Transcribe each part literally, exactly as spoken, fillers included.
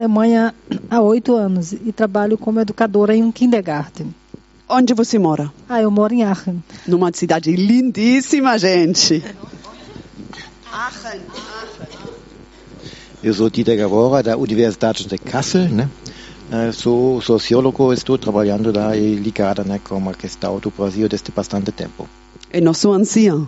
Alemanha há oito anos e trabalho como educadora em um kindergarten. Onde você mora? Ah, eu moro em Aachen. Numa cidade lindíssima, gente. Aachen. Eu sou Dieter Gavora, da Universidade de Kassel, né? Sou sociólogo, estou trabalhando lá e ligado, né, com a questão do Brasil desde bastante tempo. E não sou anciã.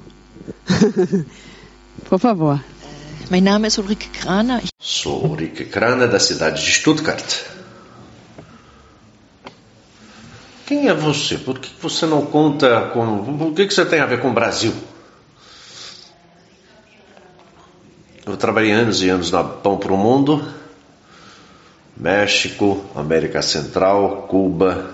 Por favor. Mein Name ist Ulrike Kraner. Sou Ulrike Kraner, da cidade de Stuttgart. Quem é você? Por que você não conta com... O que você tem a ver com o Brasil? Eu trabalhei anos e anos na Pão para o Mundo, México, América Central, Cuba.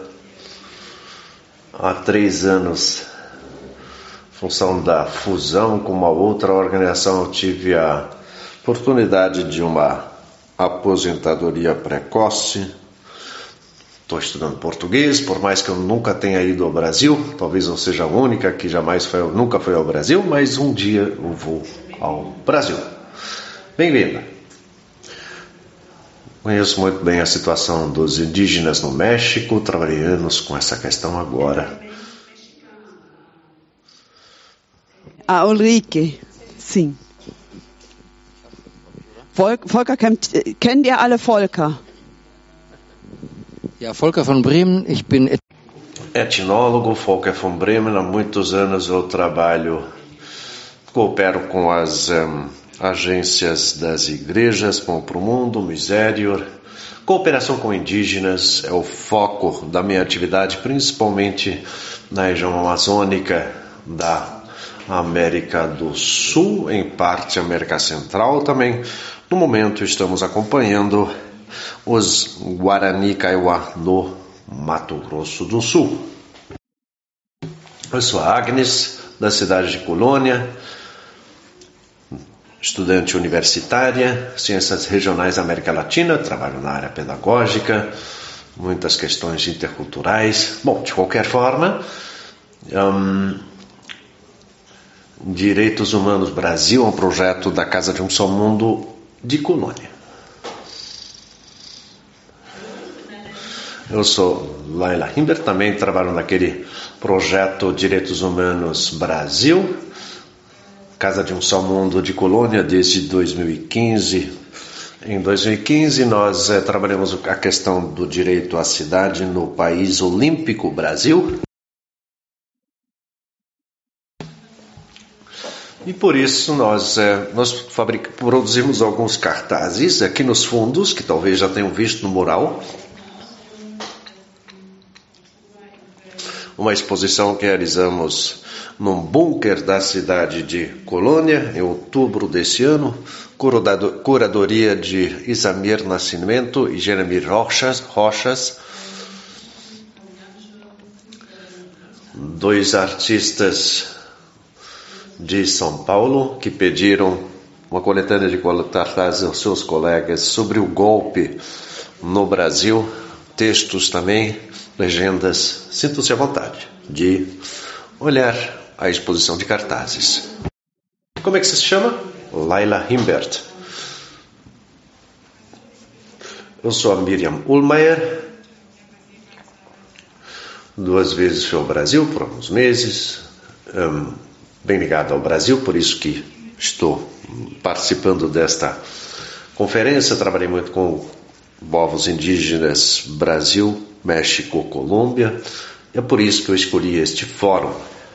Há três anos, em função da fusão com uma outra organização, eu tive a oportunidade de uma aposentadoria precoce. Estou estudando português, por mais que eu nunca tenha ido ao Brasil. Talvez eu seja a única que jamais foi, nunca foi ao Brasil, mas um dia eu vou ao Brasil. Bem-vinda. Conheço muito bem a situação dos indígenas no México, trabalhei anos com essa questão agora. A Ulrike, sim. Volker, kennt, kennt ihr alle Volker? Ja, Volker von Bremen, ich bin etnólogo, Volker von Bremen. Há muitos anos eu trabalho, coopero com as um, agências das igrejas, Pão para o Mundo, Misérior. Cooperação com indígenas é o foco da minha atividade, principalmente na região amazônica da América do Sul, em parte América Central também. No momento estamos acompanhando os Guarani Kaiowá no Mato Grosso do Sul. Eu sou a Agnes, da cidade de Colônia, estudante universitária, Ciências Regionais da América Latina, trabalho na área pedagógica, muitas questões interculturais. Bom, de qualquer forma, um, Direitos Humanos Brasil é um projeto da Casa de um Só Mundo de Colônia. Eu sou Laila Himbert, também trabalho naquele projeto Direitos Humanos Brasil, Casa de um Só Mundo de Colônia, desde dois mil e quinze. Em dois mil e quinze nós é, trabalhamos a questão do direito à cidade no país olímpico Brasil. E por isso nós, é, nós fabric... produzimos alguns cartazes aqui nos fundos, que talvez já tenham visto no mural. Uma exposição que realizamos num bunker da cidade de Colônia, em outubro desse ano, curadoria de Isamir Nascimento e Jeremy Rochas, Rochas, dois artistas de São Paulo que pediram uma coletânea de cartazes aos seus colegas sobre o golpe no Brasil, textos também, legendas. Sintam-se à vontade de olhar a exposição de cartazes. Como é que você se chama? Laila Himbert. Eu sou a Miriam Ullmeier. Duas vezes fui ao Brasil por alguns meses. Um, bem ligado ao Brasil, por isso que estou participando desta conferência. Trabalhei muito com povos indígenas Brasil, México, Colômbia. É por isso que eu escolhi este fórum.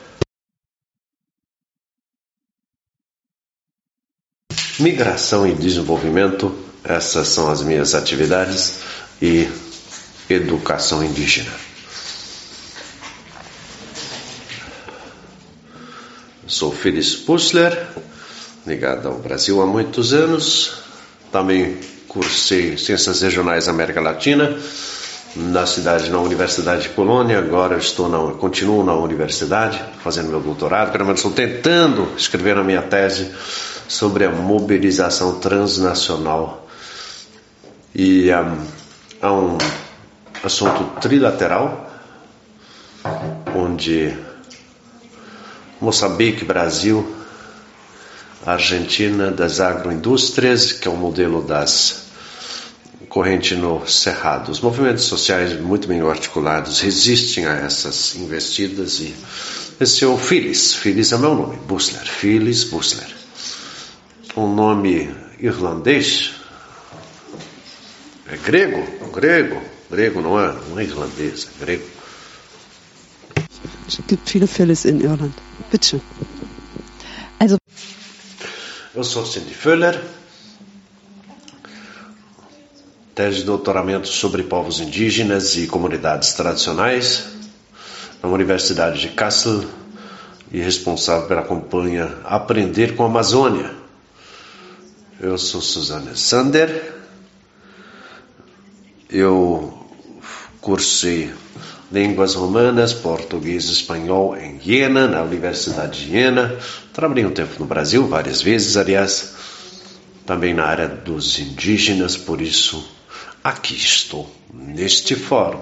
Migração e desenvolvimento, essas são as minhas atividades, e educação indígena. Sou Feliz Pussler, ligado ao Brasil há muitos anos. Também cursei Ciências Regionais da América Latina na cidade, na Universidade de Colônia. Agora estou na, continuo na universidade, fazendo meu doutorado. Pelo menos estou tentando escrever a minha tese sobre a mobilização transnacional. E um, há um assunto trilateral, onde Moçambique, Brasil, Argentina, das agroindústrias, que é o modelo das corrente no Cerrado. Os movimentos sociais muito bem articulados resistem a essas investidas e esse é o Phyllis. Phyllis é meu nome, Bussler. Phyllis Bussler. Um nome irlandês. É grego? Grego. Grego não é, não é irlandês, é grego. Es gibt viele Phyllis in Irland. Bitte schön. Also, Eu sou Cindy Föller. Tese de doutoramento sobre povos indígenas e comunidades tradicionais na Universidade de Kassel e responsável pela campanha Aprender com a Amazônia. Eu sou Suzanne Sander. Eu cursei Línguas Romanas, Português e Espanhol em Jena, na Universidade de Jena. Trabalhei um tempo no Brasil, várias vezes, aliás, também na área dos indígenas, por isso aqui estou, neste fórum.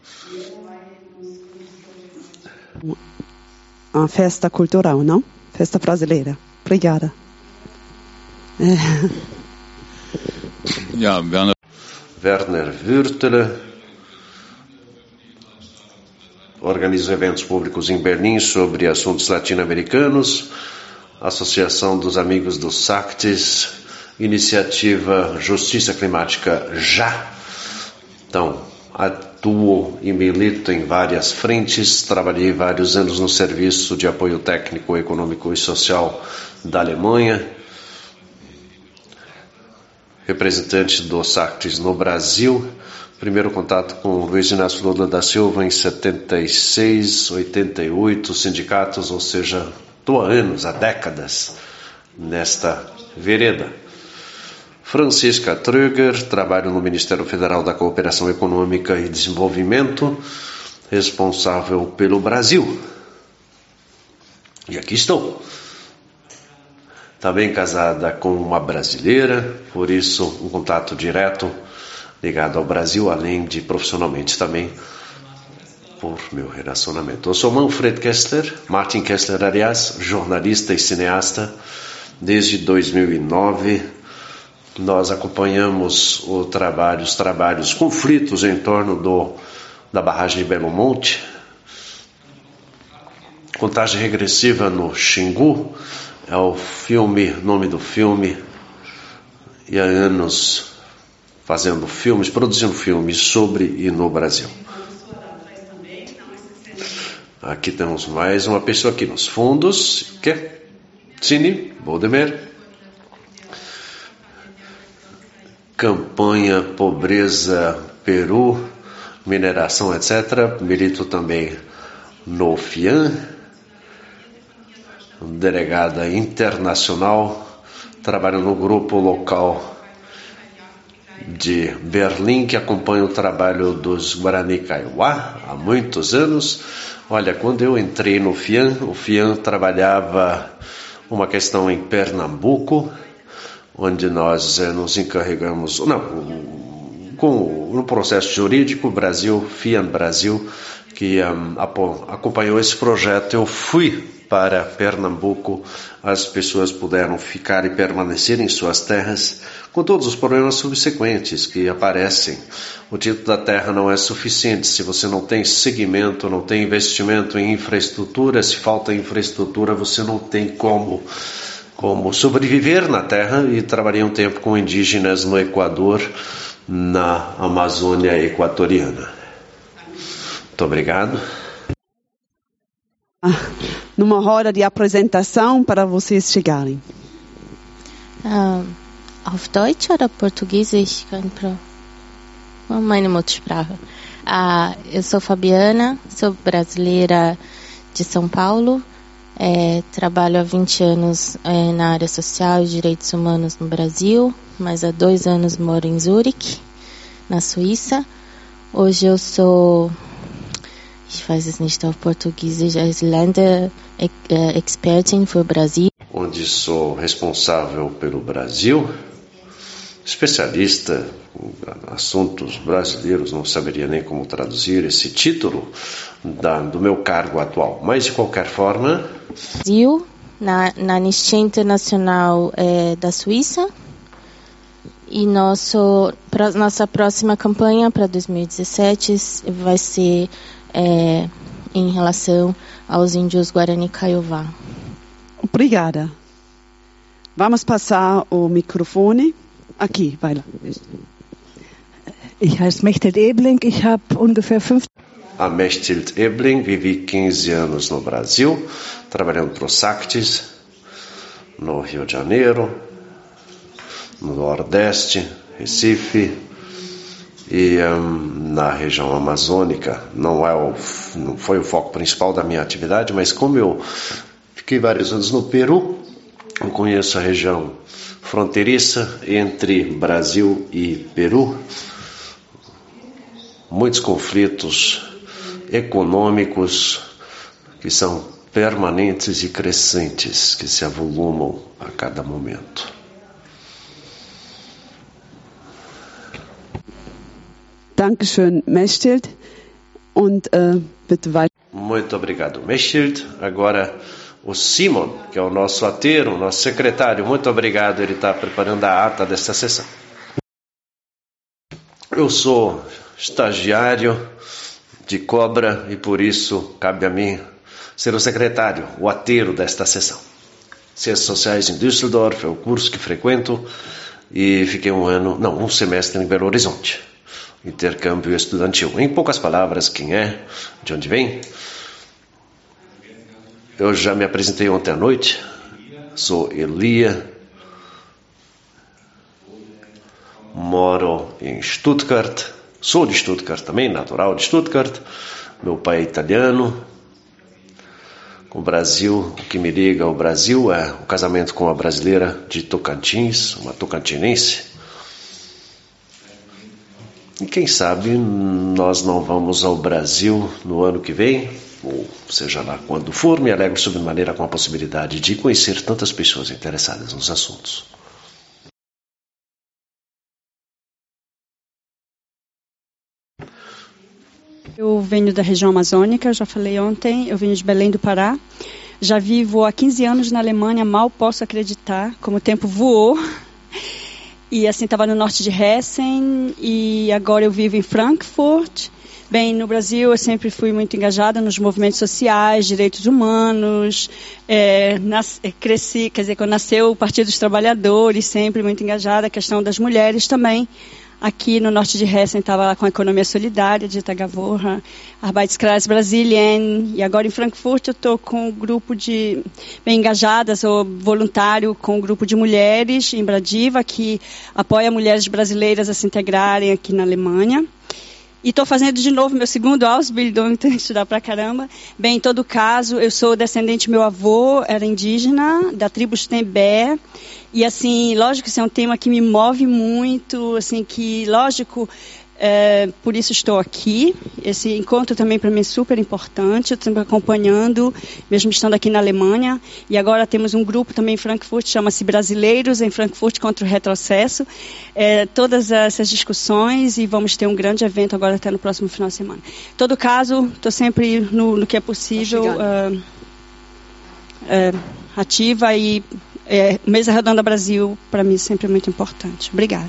Uma festa cultural, não? Festa brasileira. Obrigada. Ja, Werner. Werner Würtele. Organiza eventos públicos em Berlim sobre assuntos latino-americanos. Associação dos Amigos dos Sactes. Iniciativa Justiça Climática Já. Então, atuo e milito em várias frentes. Trabalhei vários anos no Serviço de Apoio Técnico, Econômico e Social da Alemanha. Representante do Sactes no Brasil. Primeiro contato com Luiz Inácio Lula da Silva em setenta e seis, oitenta e oito, sindicatos, ou seja, estou há anos, há décadas, nesta vereda. Francisca Tröger, trabalho no Ministério Federal da Cooperação Econômica e Desenvolvimento, responsável pelo Brasil. E aqui estou. Também casada com uma brasileira, por isso um contato direto ligado ao Brasil, além de profissionalmente também por meu relacionamento. Eu sou Manfred Kessler, Martin Kessler, aliás, jornalista e cineasta. Desde dois mil e nove, nós acompanhamos o trabalho, os trabalhos, conflitos em torno do, da barragem de Belo Monte, contagem regressiva no Xingu, é o filme, nome do filme, e há anos fazendo filmes, produzindo filmes sobre e no Brasil. Aqui temos mais uma pessoa aqui nos fundos, que é Cine Boldemer. Campanha, pobreza, Peru, mineração, etcétera. Milito também no FIAN, delegada internacional, trabalho no grupo local de Berlim, que acompanha o trabalho dos Guarani Kaiowá há muitos anos. Olha, quando eu entrei no FIAN, o FIAN trabalhava uma questão em Pernambuco, onde nós eh, nos encarregamos, não, com no processo jurídico, Brasil, FIAN Brasil, que um, acompanhou esse projeto. Eu fui para Pernambuco, as pessoas puderam ficar e permanecer em suas terras, com todos os problemas subsequentes que aparecem. O título da terra não é suficiente se você não tem segmento, não tem investimento em infraestrutura. Se falta infraestrutura, você não tem como, como sobreviver na terra. E trabalhei um tempo com indígenas no Equador, na Amazônia equatoriana. Muito obrigado. Numa roda de apresentação para vocês chegarem. Uh, auf Deutsch oder Português? Ich kann pro meine Muttersprache. Uh, eu sou Fabiana, sou brasileira de São Paulo. É, trabalho há vinte anos é, na área social e direitos humanos no Brasil, mas há dois anos moro em Zurique, na Suíça. Hoje eu sou... Ich weiß es nicht auf Portugiesisch, als Länder-Expertin für Brasil. Onde sou responsável pelo Brasil, especialista em assuntos brasileiros, não saberia nem como traduzir esse título da, do meu cargo atual. Mas, de qualquer forma... Brasil, na, na Anistia Internacional é, da Suíça, E nosso, nossa próxima campanha para dois mil e dezessete vai ser é, em relação aos índios Guarani Kaiowá. Obrigada. Vamos passar o microfone. Aqui, vai lá. Ich heiße Mechthild Ebling, ich habe ungefähr fünf... A Mechthild Ebling, vivi quinze anos no Brasil, trabalhando para o Sactis, no Rio de Janeiro, no Nordeste, Recife e um, na região amazônica. Não, é o, não foi o foco principal da minha atividade, mas como eu fiquei vários anos no Peru, eu conheço a região fronteiriça entre Brasil e Peru. Muitos conflitos econômicos que são permanentes e crescentes, que se avolumam a cada momento. Dankeschön, Mechthild. Und, uh, bitte weiter. Muito obrigado, Mechthild. Agora o Simon, que é o nosso ateiro, o nosso secretário. Muito obrigado, ele está preparando a ata desta sessão. Eu sou estagiário de Cobra e por isso cabe a mim ser o secretário, o ateiro desta sessão. Ciências Sociais em Düsseldorf é o curso que frequento e fiquei um ano, não, um semestre em Belo Horizonte. Intercâmbio estudantil. Em poucas palavras, quem é, de onde vem? Eu já me apresentei ontem à noite. Sou Elia. Moro em Stuttgart. Sou de Stuttgart também, natural de Stuttgart. Meu pai é italiano. Com o Brasil, o que me liga ao Brasil é o casamento com uma brasileira de Tocantins, uma tocantinense. E quem sabe nós não vamos ao Brasil no ano que vem, ou seja lá quando for, me alegro sobremaneira com a possibilidade de conhecer tantas pessoas interessadas nos assuntos. Eu venho da região amazônica, já falei ontem, eu venho de Belém do Pará. Já vivo há quinze anos na Alemanha, mal posso acreditar como o tempo voou. E assim, estava no norte de Hessen e agora eu vivo em Frankfurt. Bem, no Brasil eu sempre fui muito engajada nos movimentos sociais, direitos humanos. É, nas, cresci, quer dizer, quando nasceu o Partido dos Trabalhadores, sempre muito engajada, a questão das mulheres também. Aqui no norte de Hessen estava com a economia solidária de Itagavorra, Arbeitskreis Brasilien, e agora em Frankfurt eu estou com um grupo de bem engajadas, sou voluntário com um grupo de mulheres em Bradiva, que apoia mulheres brasileiras a se integrarem aqui na Alemanha. E estou fazendo de novo meu segundo Ausbildung, então estudar pra caramba. Bem, em todo caso, eu sou descendente, meu avô era indígena, da tribo Stembé. E assim, lógico que isso é um tema que me move muito, assim, que, lógico, é, por isso estou aqui. Esse encontro também para mim é super importante, eu estou sempre acompanhando, mesmo estando aqui na Alemanha. E agora temos um grupo também em Frankfurt, chama-se Brasileiros em Frankfurt contra o Retrocesso. É, todas essas discussões e vamos ter um grande evento agora até no próximo final de semana. Em todo caso, estou sempre no, no que é possível, uh, uh, ativa e é, Mesa Redonda Brasil, para mim, sempre é muito importante. Obrigada.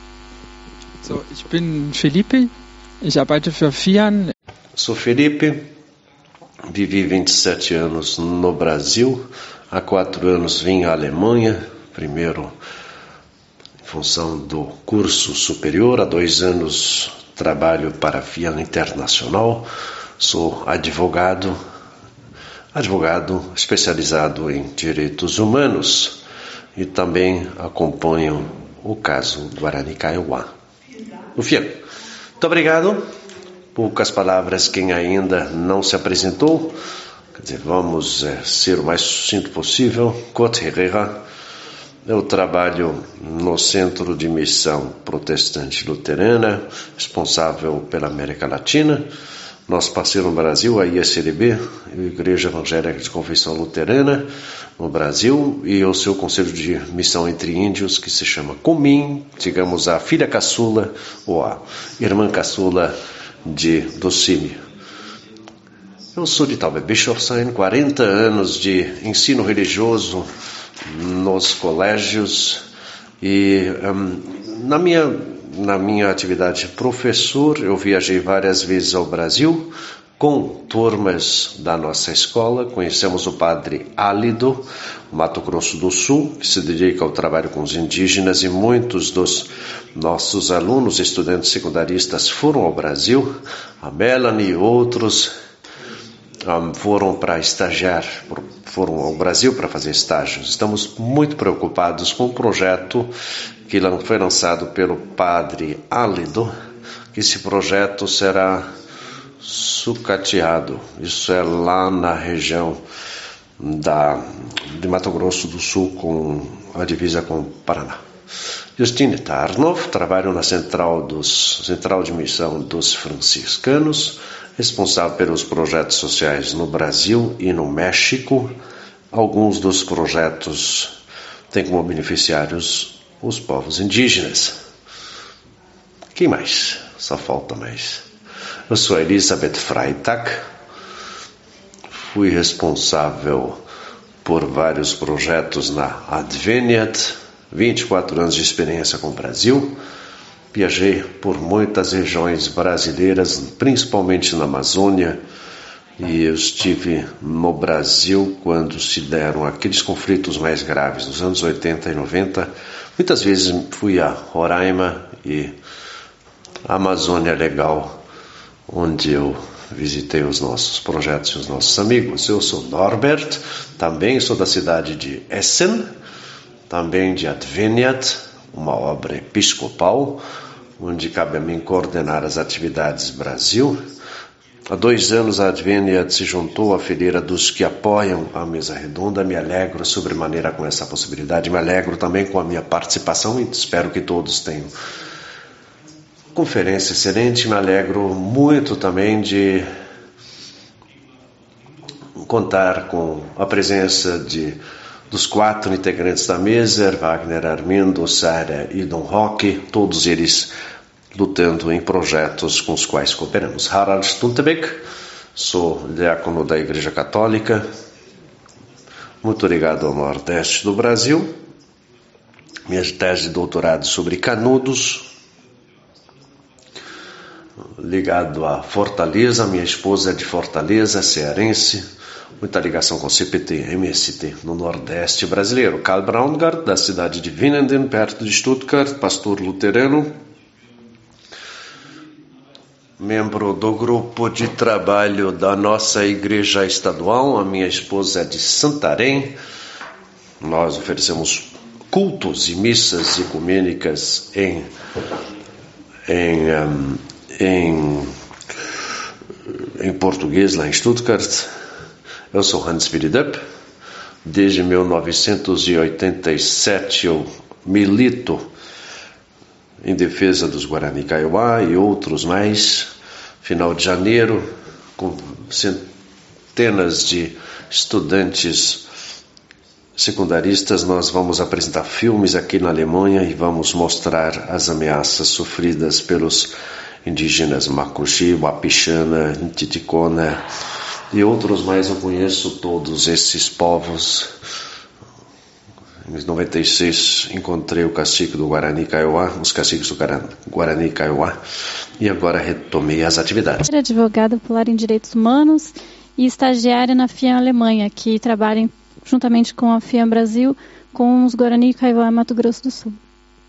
So, ich bin Felipe, ich arbeite für Fian. Sou Felipe, vivi vinte e sete anos no Brasil, há quatro anos vim à Alemanha, primeiro em função do curso superior, há dois anos trabalho para a Fian Internacional, sou advogado, advogado especializado em direitos humanos e também acompanho o caso Guarani Kaiowá. No Fian. Muito obrigado. Poucas palavras, quem ainda não se apresentou. Quer dizer, vamos é, ser o mais sucinto possível. Kurt Herrera. Eu trabalho no Centro de Missão Protestante Luterana, responsável pela América Latina. Nosso parceiro no Brasil, a I S L B, a Igreja Evangélica de Confissão Luterana no Brasil, e o seu Conselho de Missão entre Índios, que se chama Comim, digamos a filha caçula ou a irmã caçula de Docime. Eu sou de Tauber Bischofsheim, quarenta anos de ensino religioso nos colégios e um, na minha, na minha atividade de professor, eu viajei várias vezes ao Brasil com turmas da nossa escola. Conhecemos o padre Álido, Mato Grosso do Sul, que se dedica ao trabalho com os indígenas, e muitos dos nossos alunos, estudantes secundaristas, foram ao Brasil. A Melanie e outros um, foram para estagiar, foram ao Brasil para fazer estágios. Estamos muito preocupados com o projeto que foi lançado pelo padre Álido, que esse projeto será sucateado. Isso é lá na região da, de Mato Grosso do Sul, com a divisa com o Paraná. Justine Tarnow, trabalho na central, dos, central de missão dos franciscanos, responsável pelos projetos sociais no Brasil e no México. Alguns dos projetos têm como beneficiários os povos indígenas. Quem mais? Só falta mais. Eu sou Elisabeth Freitag, fui responsável por vários projetos na Adveniat, vinte e quatro anos de experiência com o Brasil. Viajei por muitas regiões brasileiras, principalmente na Amazônia, e eu estive no Brasil quando se deram aqueles conflitos mais graves, nos anos oitenta e noventa. Muitas vezes fui a Roraima e a Amazônia Legal, onde eu visitei os nossos projetos e os nossos amigos. Eu sou Norbert, também sou da cidade de Essen, também de Adveniat, uma obra episcopal, onde cabe a mim coordenar as atividades Brasil. Há dois anos a Adveniat se juntou à fileira dos que apoiam a mesa redonda. Me alegro sobremaneira com essa possibilidade, me alegro também com a minha participação e espero que todos tenham conferência excelente. Me alegro muito também de contar com a presença de, dos quatro integrantes da mesa, Wagner, Armindo, Sara e Dom Roque, todos eles lutando em projetos com os quais cooperamos. Harald Stuntebeck, sou diácono da Igreja Católica, muito ligado ao Nordeste do Brasil. Minha tese de doutorado sobre Canudos, ligado a Fortaleza. Minha esposa é de Fortaleza, cearense, muita ligação com C P T, M S T no Nordeste brasileiro. Karl Braungart, da cidade de Winnenden, perto de Stuttgart, pastor luterano, membro do grupo de trabalho da nossa igreja estadual. A minha esposa é de Santarém. Nós oferecemos cultos e missas ecumênicas em em um, Em, em português lá em Stuttgart. Eu sou Hans Willy-Depp. Desde mil novecentos e oitenta e sete eu milito em defesa dos Guarani Kaiowá e outros mais. Final de janeiro, com centenas de estudantes secundaristas, nós vamos apresentar filmes aqui na Alemanha e vamos mostrar as ameaças sofridas pelos indígenas Makuxi, Wapixana, Titicona e outros mais. Eu conheço todos esses povos. Em noventa e seis encontrei o cacique do Guarani Kaiowá, os caciques do Guarani Kaiowá, e agora retomei as atividades. Sou advogada popular em direitos humanos e estagiária na FIAM Alemanha, que trabalha juntamente com a FIAM Brasil com os Guarani Kaiowá Mato Grosso do Sul.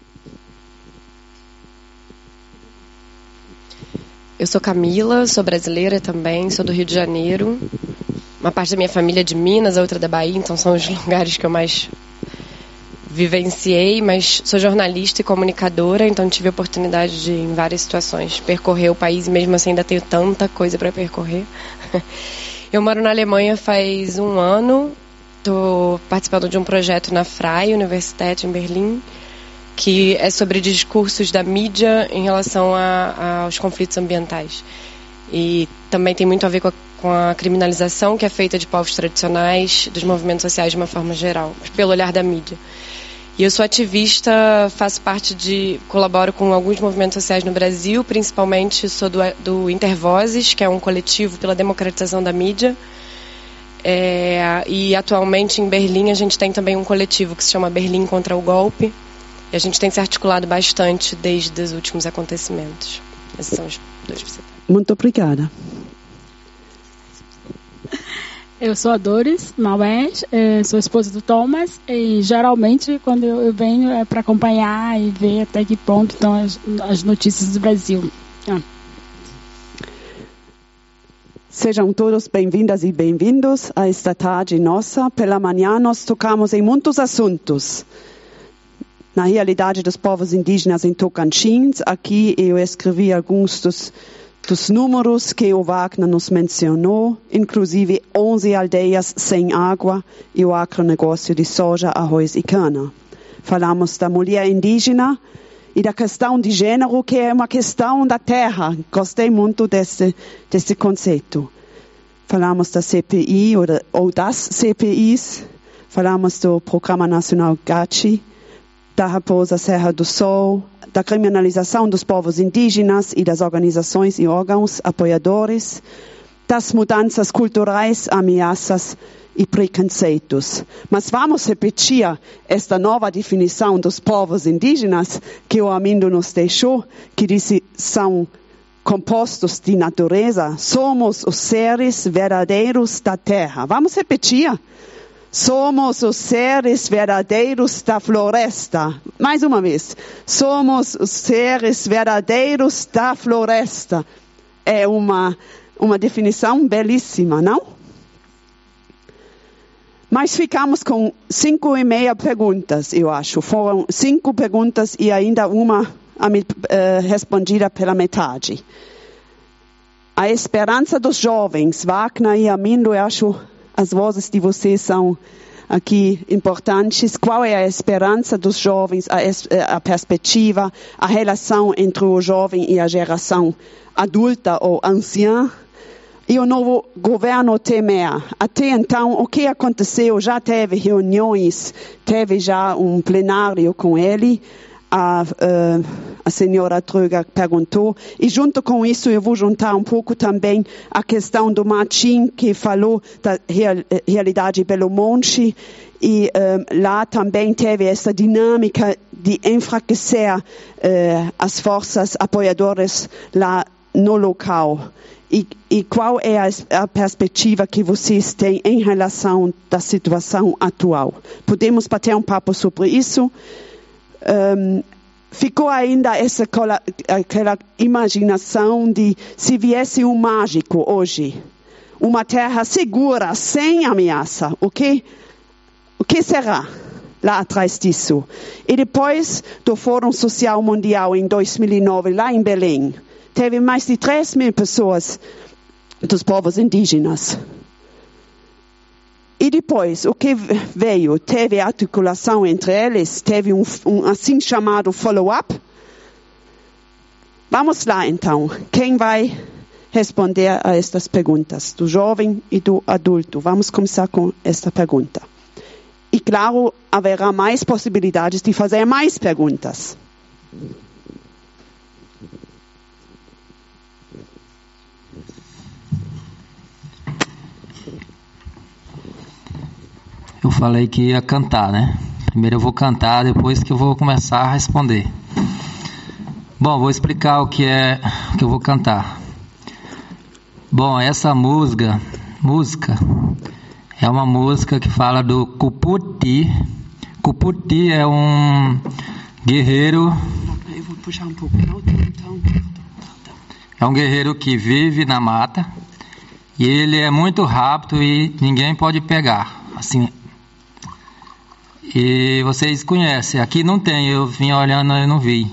Eu sou Camila, sou brasileira também, sou do Rio de Janeiro. Uma parte da minha família é de Minas, a outra da Bahia, então são os lugares que eu mais vivenciei, mas sou jornalista e comunicadora, então tive a oportunidade de, em várias situações, percorrer o país e mesmo assim ainda tenho tanta coisa para percorrer. Eu moro na Alemanha faz um ano, estou participando de um projeto na Freie Universität em Berlim, que é sobre discursos da mídia em relação a, aos conflitos ambientais. E também tem muito a ver com a, com a criminalização que é feita de povos tradicionais, dos movimentos sociais de uma forma geral, pelo olhar da mídia. E eu sou ativista, faço parte de, colaboro com alguns movimentos sociais no Brasil, principalmente sou do, do Intervozes, que é um coletivo pela democratização da mídia. É, e atualmente em Berlim a gente tem também um coletivo que se chama Berlim contra o Golpe, E a gente tem se articulado bastante desde os últimos acontecimentos. Esses são os dois principais. Muito obrigada. Eu sou a Doris Maués, sou esposa do Thomas e geralmente quando eu venho é para acompanhar e ver até que ponto estão as, as notícias do Brasil. Ah. Sejam todos bem-vindas e bem-vindos a esta tarde nossa. Pela manhã nós tocamos em muitos assuntos. Na realidade dos povos indígenas em Tocantins, aqui eu escrevi alguns dos dos números que o Wagner nos mencionou, inclusive onze aldeias sem água e o agronegócio de soja, arroz e cana. Falamos da mulher indígena e da questão de gênero, que é uma questão da terra. Gostei muito desse, desse conceito. Falamos da C P I ou, da, ou das C P Is. Falamos do Programa Nacional GACI, da Raposa Serra do Sol, da criminalização dos povos indígenas e das organizações e órgãos apoiadores, das mudanças culturais, ameaças e preconceitos. Mas vamos repetir esta nova definição dos povos indígenas que o Armindo nos deixou, que disse são compostos de natureza, somos os seres verdadeiros da terra. Vamos repetir. Somos os seres verdadeiros da floresta. Mais uma vez. Somos os seres verdadeiros da floresta. É uma, uma definição belíssima, não? Mas ficamos com cinco e meia perguntas, eu acho. Foram cinco perguntas e ainda uma uh, respondida pela metade. A esperança dos jovens, Wagner e Armindo, eu acho... As vozes de vocês são aqui importantes. Qual é a esperança dos jovens, a, a perspectiva, a relação entre o jovem e a geração adulta ou anciã? E o novo governo Temer. Até então, o que aconteceu? Já teve reuniões, teve já um plenário com ele. A, uh, a senhora Tröger perguntou, e junto com isso eu vou juntar um pouco também a questão do Martim, que falou da real, realidade Belo Monte, e uh, lá também teve essa dinâmica de enfraquecer uh, as forças apoiadoras lá no local. E, e qual é a, a perspectiva que vocês têm em relação da situação atual? Podemos bater um papo sobre isso? Um, ficou ainda essa aquela imaginação de se viesse um mágico hoje, uma terra segura, sem ameaça, o que, o que será lá atrás disso? E depois do Fórum Social Mundial em dois mil e nove, lá em Belém, teve mais de três mil pessoas dos povos indígenas. E depois, o que veio? Teve articulação entre eles? Teve um, um assim chamado follow-up? Vamos lá, então. Quem vai responder a estas perguntas? Do jovem e do adulto. Vamos começar com esta pergunta. E, claro, haverá mais possibilidades de fazer mais perguntas. Eu falei que ia cantar, né? Primeiro eu vou cantar, depois que eu vou começar a responder. Bom, vou explicar o que é que eu vou cantar. Bom, essa música, música é uma música que fala do Cuputi. Cuputi é um guerreiro. Eu vou puxar um pouco. É um guerreiro que vive na mata e ele é muito rápido e ninguém pode pegar. Assim. E vocês conhecem, aqui não tem, eu vim olhando e não vi.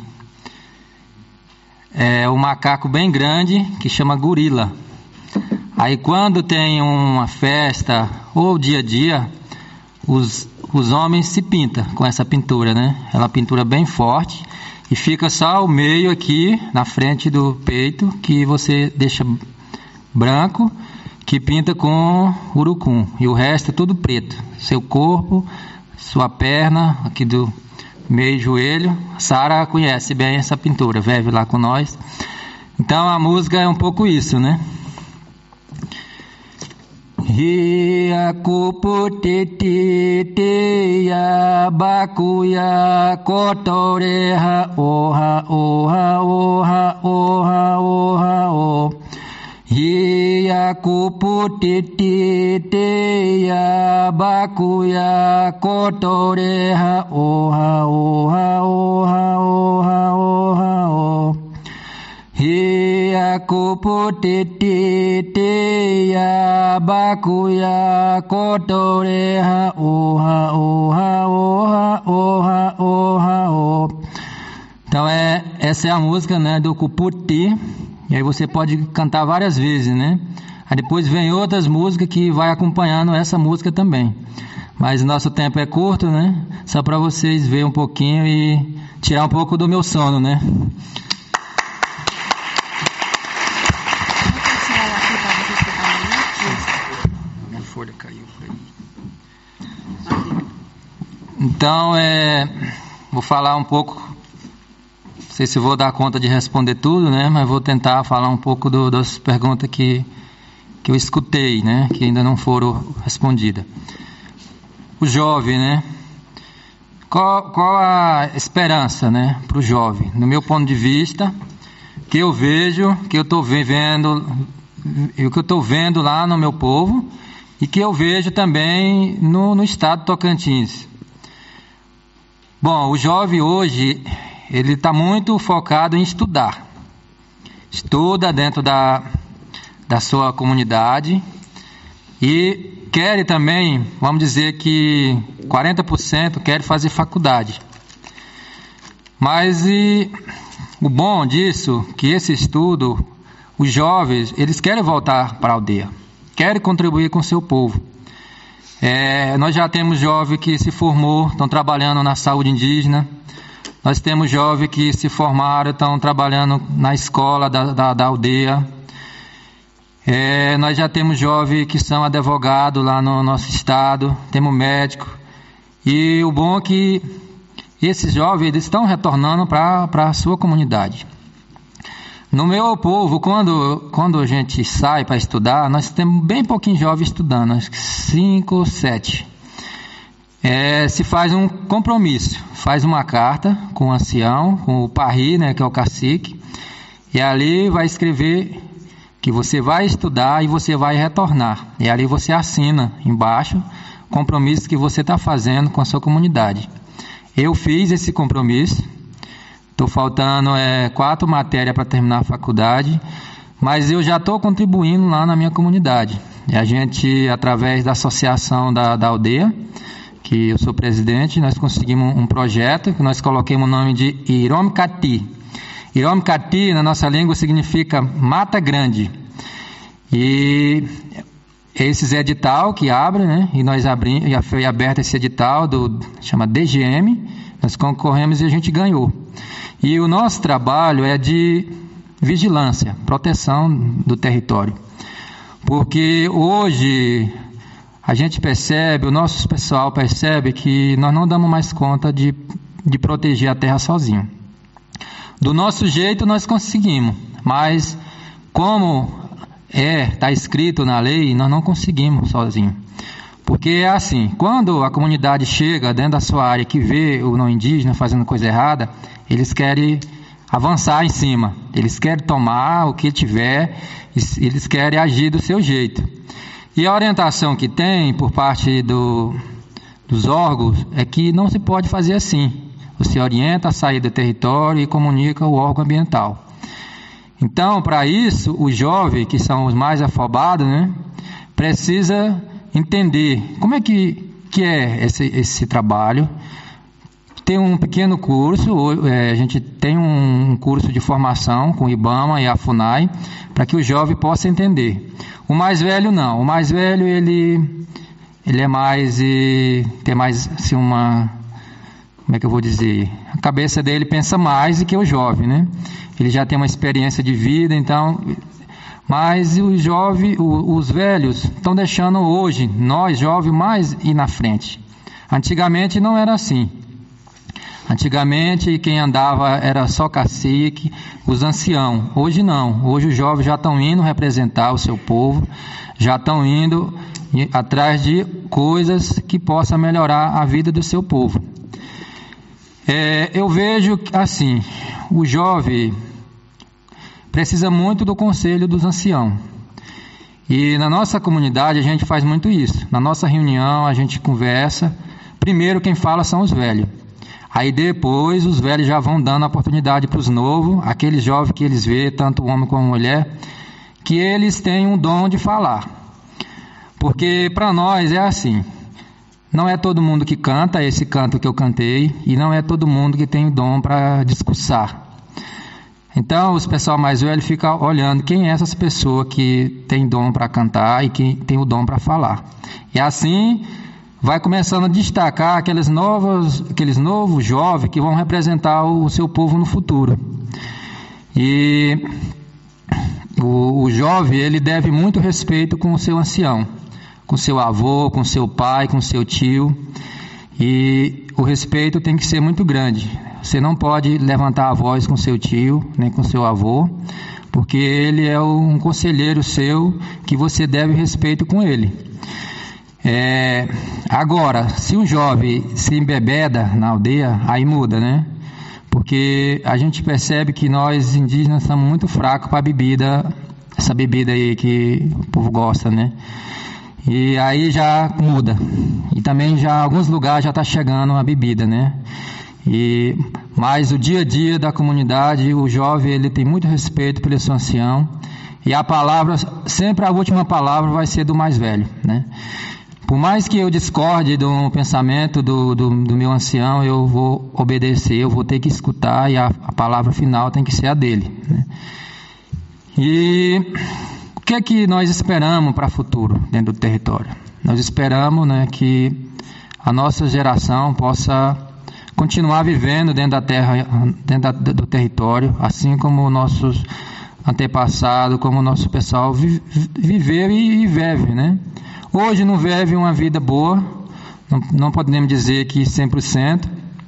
É um macaco bem grande que chama gorila. Aí quando tem uma festa ou dia a dia, os, os homens se pintam com essa pintura, né? É uma pintura bem forte e fica só o meio aqui na frente do peito que você deixa branco, que pinta com urucum e o resto é tudo preto. Seu corpo, sua perna, aqui do meio joelho. Sara conhece bem essa pintura, vive lá com nós. Então a música é um pouco isso, né? Ria kuputiti teya bakuya kotoreha oha oha oha oha oha o. Ria kuputiti teya bakuya kotoreha oha oha oha oha oha o. Hiya kuputiti teya bakuya kotoreha oha oha oha oha oha o. Então é, essa é a música, né, do Kuputi. E aí você pode cantar várias vezes, né? Aí depois vem outras músicas que vai acompanhando essa música também. Mas nosso tempo é curto, né? Só para vocês verem um pouquinho e tirar um pouco do meu sono, né? Então, é, vou falar um pouco, não sei se vou dar conta de responder tudo, né? Mas vou tentar falar um pouco do, das perguntas que, que eu escutei, né? Que ainda não foram respondidas. O jovem, né? Qual, qual a esperança, né, para o jovem? No meu ponto de vista, que eu vejo, que eu estou vivendo, o que eu estou vendo lá no meu povo e que eu vejo também no, no estado de Tocantins. Bom, o jovem hoje, ele está muito focado em estudar. Estuda dentro da, da sua comunidade e quer também, vamos dizer que quarenta por cento quer fazer faculdade. Mas e, o bom disso, que esse estudo, os jovens, eles querem voltar para a aldeia, querem contribuir com o seu povo. É, nós já temos jovens que se formou, estão trabalhando na saúde indígena. Nós temos jovens que se formaram, estão trabalhando na escola da, da, da aldeia. É, nós já temos jovens que são advogados lá no nosso estado, temos médico. E o bom é que esses jovens eles estão retornando para a sua comunidade. No meu povo, quando, quando a gente sai para estudar, nós temos bem pouquinho jovens estudando, acho que cinco, sete. É, se faz um compromisso, faz uma carta com o ancião, com o parri, né, que é o cacique, e ali vai escrever que você vai estudar e você vai retornar. E ali você assina embaixo o compromisso que você está fazendo com a sua comunidade. Eu fiz esse compromisso. Estou faltando é, quatro matérias para terminar a faculdade, mas eu já estou contribuindo lá na minha comunidade. E a gente, através da associação da, da aldeia, que eu sou presidente, nós conseguimos um projeto que nós coloquemos o nome de Iromkati. Iromkati, na nossa língua, significa mata grande. E esses edital que abre, né? E nós abrimos, já foi aberto esse edital do chama D G M, nós concorremos e a gente ganhou. E o nosso trabalho é de vigilância, proteção do território. Porque hoje a gente percebe, o nosso pessoal percebe que nós não damos mais conta de, de proteger a terra sozinho. Do nosso jeito nós conseguimos, mas como é, está escrito na lei, nós não conseguimos sozinho. Porque é assim, quando a comunidade chega dentro da sua área que vê o não indígena fazendo coisa errada, eles querem avançar em cima, eles querem tomar o que tiver, eles querem agir do seu jeito. E a orientação que tem por parte do, dos órgãos é que não se pode fazer assim. Você orienta a sair do território e comunica o órgão ambiental. Então, para isso, os jovens, que são os mais afobados, né, precisa entender como é que, que é esse, esse trabalho. Tem um pequeno curso, é, a gente tem um curso de formação com o IBAMA e a FUNAI, para que o jovem possa entender. O mais velho não, o mais velho ele, ele é mais, e, tem mais assim, uma, como é que eu vou dizer, a cabeça dele pensa mais do que o jovem, né? Ele já tem uma experiência de vida, então... Mas os jovens, os velhos estão deixando hoje, nós jovens, mais ir na frente. Antigamente não era assim. Antigamente quem andava era só cacique, os anciãos. Hoje não, hoje os jovens já estão indo representar o seu povo, já estão indo atrás de coisas que possam melhorar a vida do seu povo. É, eu vejo assim, o jovem precisa muito do conselho dos anciãos. E na nossa comunidade a gente faz muito isso. Na nossa reunião a gente conversa. Primeiro quem fala são os velhos. Aí depois os velhos já vão dando a oportunidade para os novos, aqueles jovens que eles vê, tanto o homem como a mulher, que eles têm um dom de falar. Porque para nós é assim, não é todo mundo que canta esse canto que eu cantei, e não é todo mundo que tem o dom para discursar. Então os pessoal mais velho fica olhando quem é essas pessoas que tem dom para cantar e que tem o dom para falar. E assim vai começando a destacar aqueles novos, aqueles novos jovens que vão representar o seu povo no futuro. E o, o jovem, ele deve muito respeito com o seu ancião, com seu avô, com seu pai, com seu tio. E o respeito tem que ser muito grande. Você não pode levantar a voz com seu tio, nem com seu avô, porque ele é um conselheiro seu que você deve respeito com ele. É, agora, se um jovem se embebeda na aldeia, aí muda, né? Porque a gente percebe que nós indígenas somos muito fracos para a bebida, essa bebida aí que o povo gosta, né? E aí já muda. E também já em alguns lugares já está chegando a bebida, né? E, mas o dia a dia da comunidade, o jovem ele tem muito respeito pelo seu ancião. E a palavra, sempre a última palavra vai ser do mais velho, né? Por mais que eu discorde do pensamento do, do, do meu ancião, eu vou obedecer, eu vou ter que escutar e a, a palavra final tem que ser a dele, né? E o que é que nós esperamos para o futuro dentro do território? Nós esperamos, né, que a nossa geração possa continuar vivendo dentro da terra, dentro da, do território, assim como nossos antepassados, como o nosso pessoal vi, viveu e, e vive, né? Hoje não vive uma vida boa, não, não podemos dizer que cem por cento,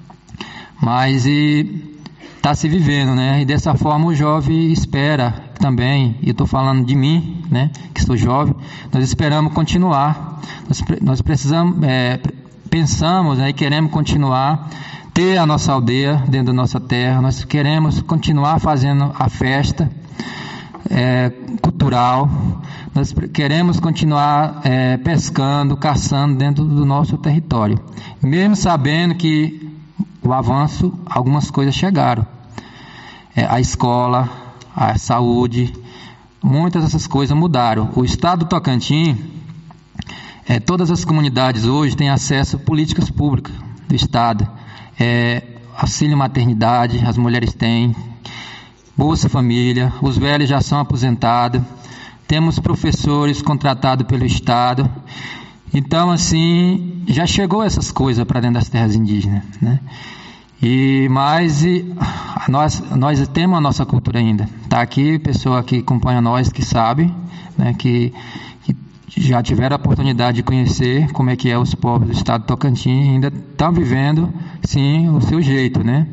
mas está se vivendo, né? E dessa forma o jovem espera também, e estou falando de mim, né, que sou jovem, nós esperamos continuar, nós, nós precisamos, é, pensamos, né, e queremos continuar, ter a nossa aldeia dentro da nossa terra, nós queremos continuar fazendo a festa é, cultural, nós queremos continuar é, pescando, caçando dentro do nosso território, mesmo sabendo que o avanço, algumas coisas chegaram, é, a escola, a saúde, muitas dessas coisas mudaram. O estado do Tocantins, é, todas as comunidades hoje têm acesso a políticas públicas do estado, é, auxílio maternidade, as mulheres têm, Bolsa Família, os velhos já são aposentados, temos professores contratados pelo estado. Então, assim, já chegou essas coisas para dentro das terras indígenas, né? E mas e, nós nós temos a nossa cultura ainda. Tá aqui pessoa que acompanha nós que sabe, né, que, que já tiveram a oportunidade de conhecer como é que é os povos do estado do Tocantins, ainda estão vivendo, sim, o seu jeito, né?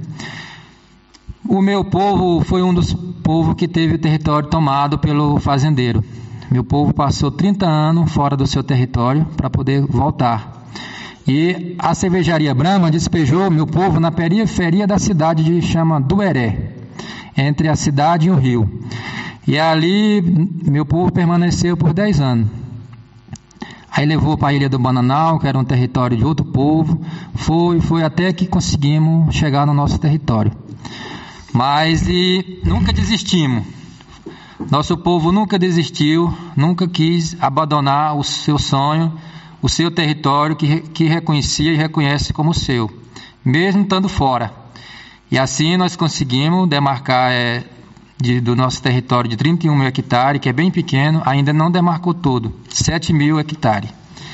O meu povo foi um dos povos que teve o território tomado pelo fazendeiro. Meu povo passou trinta anos fora do seu território para poder voltar. E a cervejaria Brahma despejou meu povo na periferia da cidade de chama Dueré, entre a cidade e o rio. E ali meu povo permaneceu por dez anos. Aí levou para a Ilha do Bananal, que era um território de outro povo. Foi, foi até que conseguimos chegar no nosso território. Mas e nunca desistimos. Nosso povo nunca desistiu, nunca quis abandonar o seu sonho, o seu território que, que reconhecia e reconhece como seu, mesmo estando fora. E assim nós conseguimos demarcar é, de, do nosso território de trinta e um mil hectares, que é bem pequeno, ainda não demarcou todo, sete mil hectares.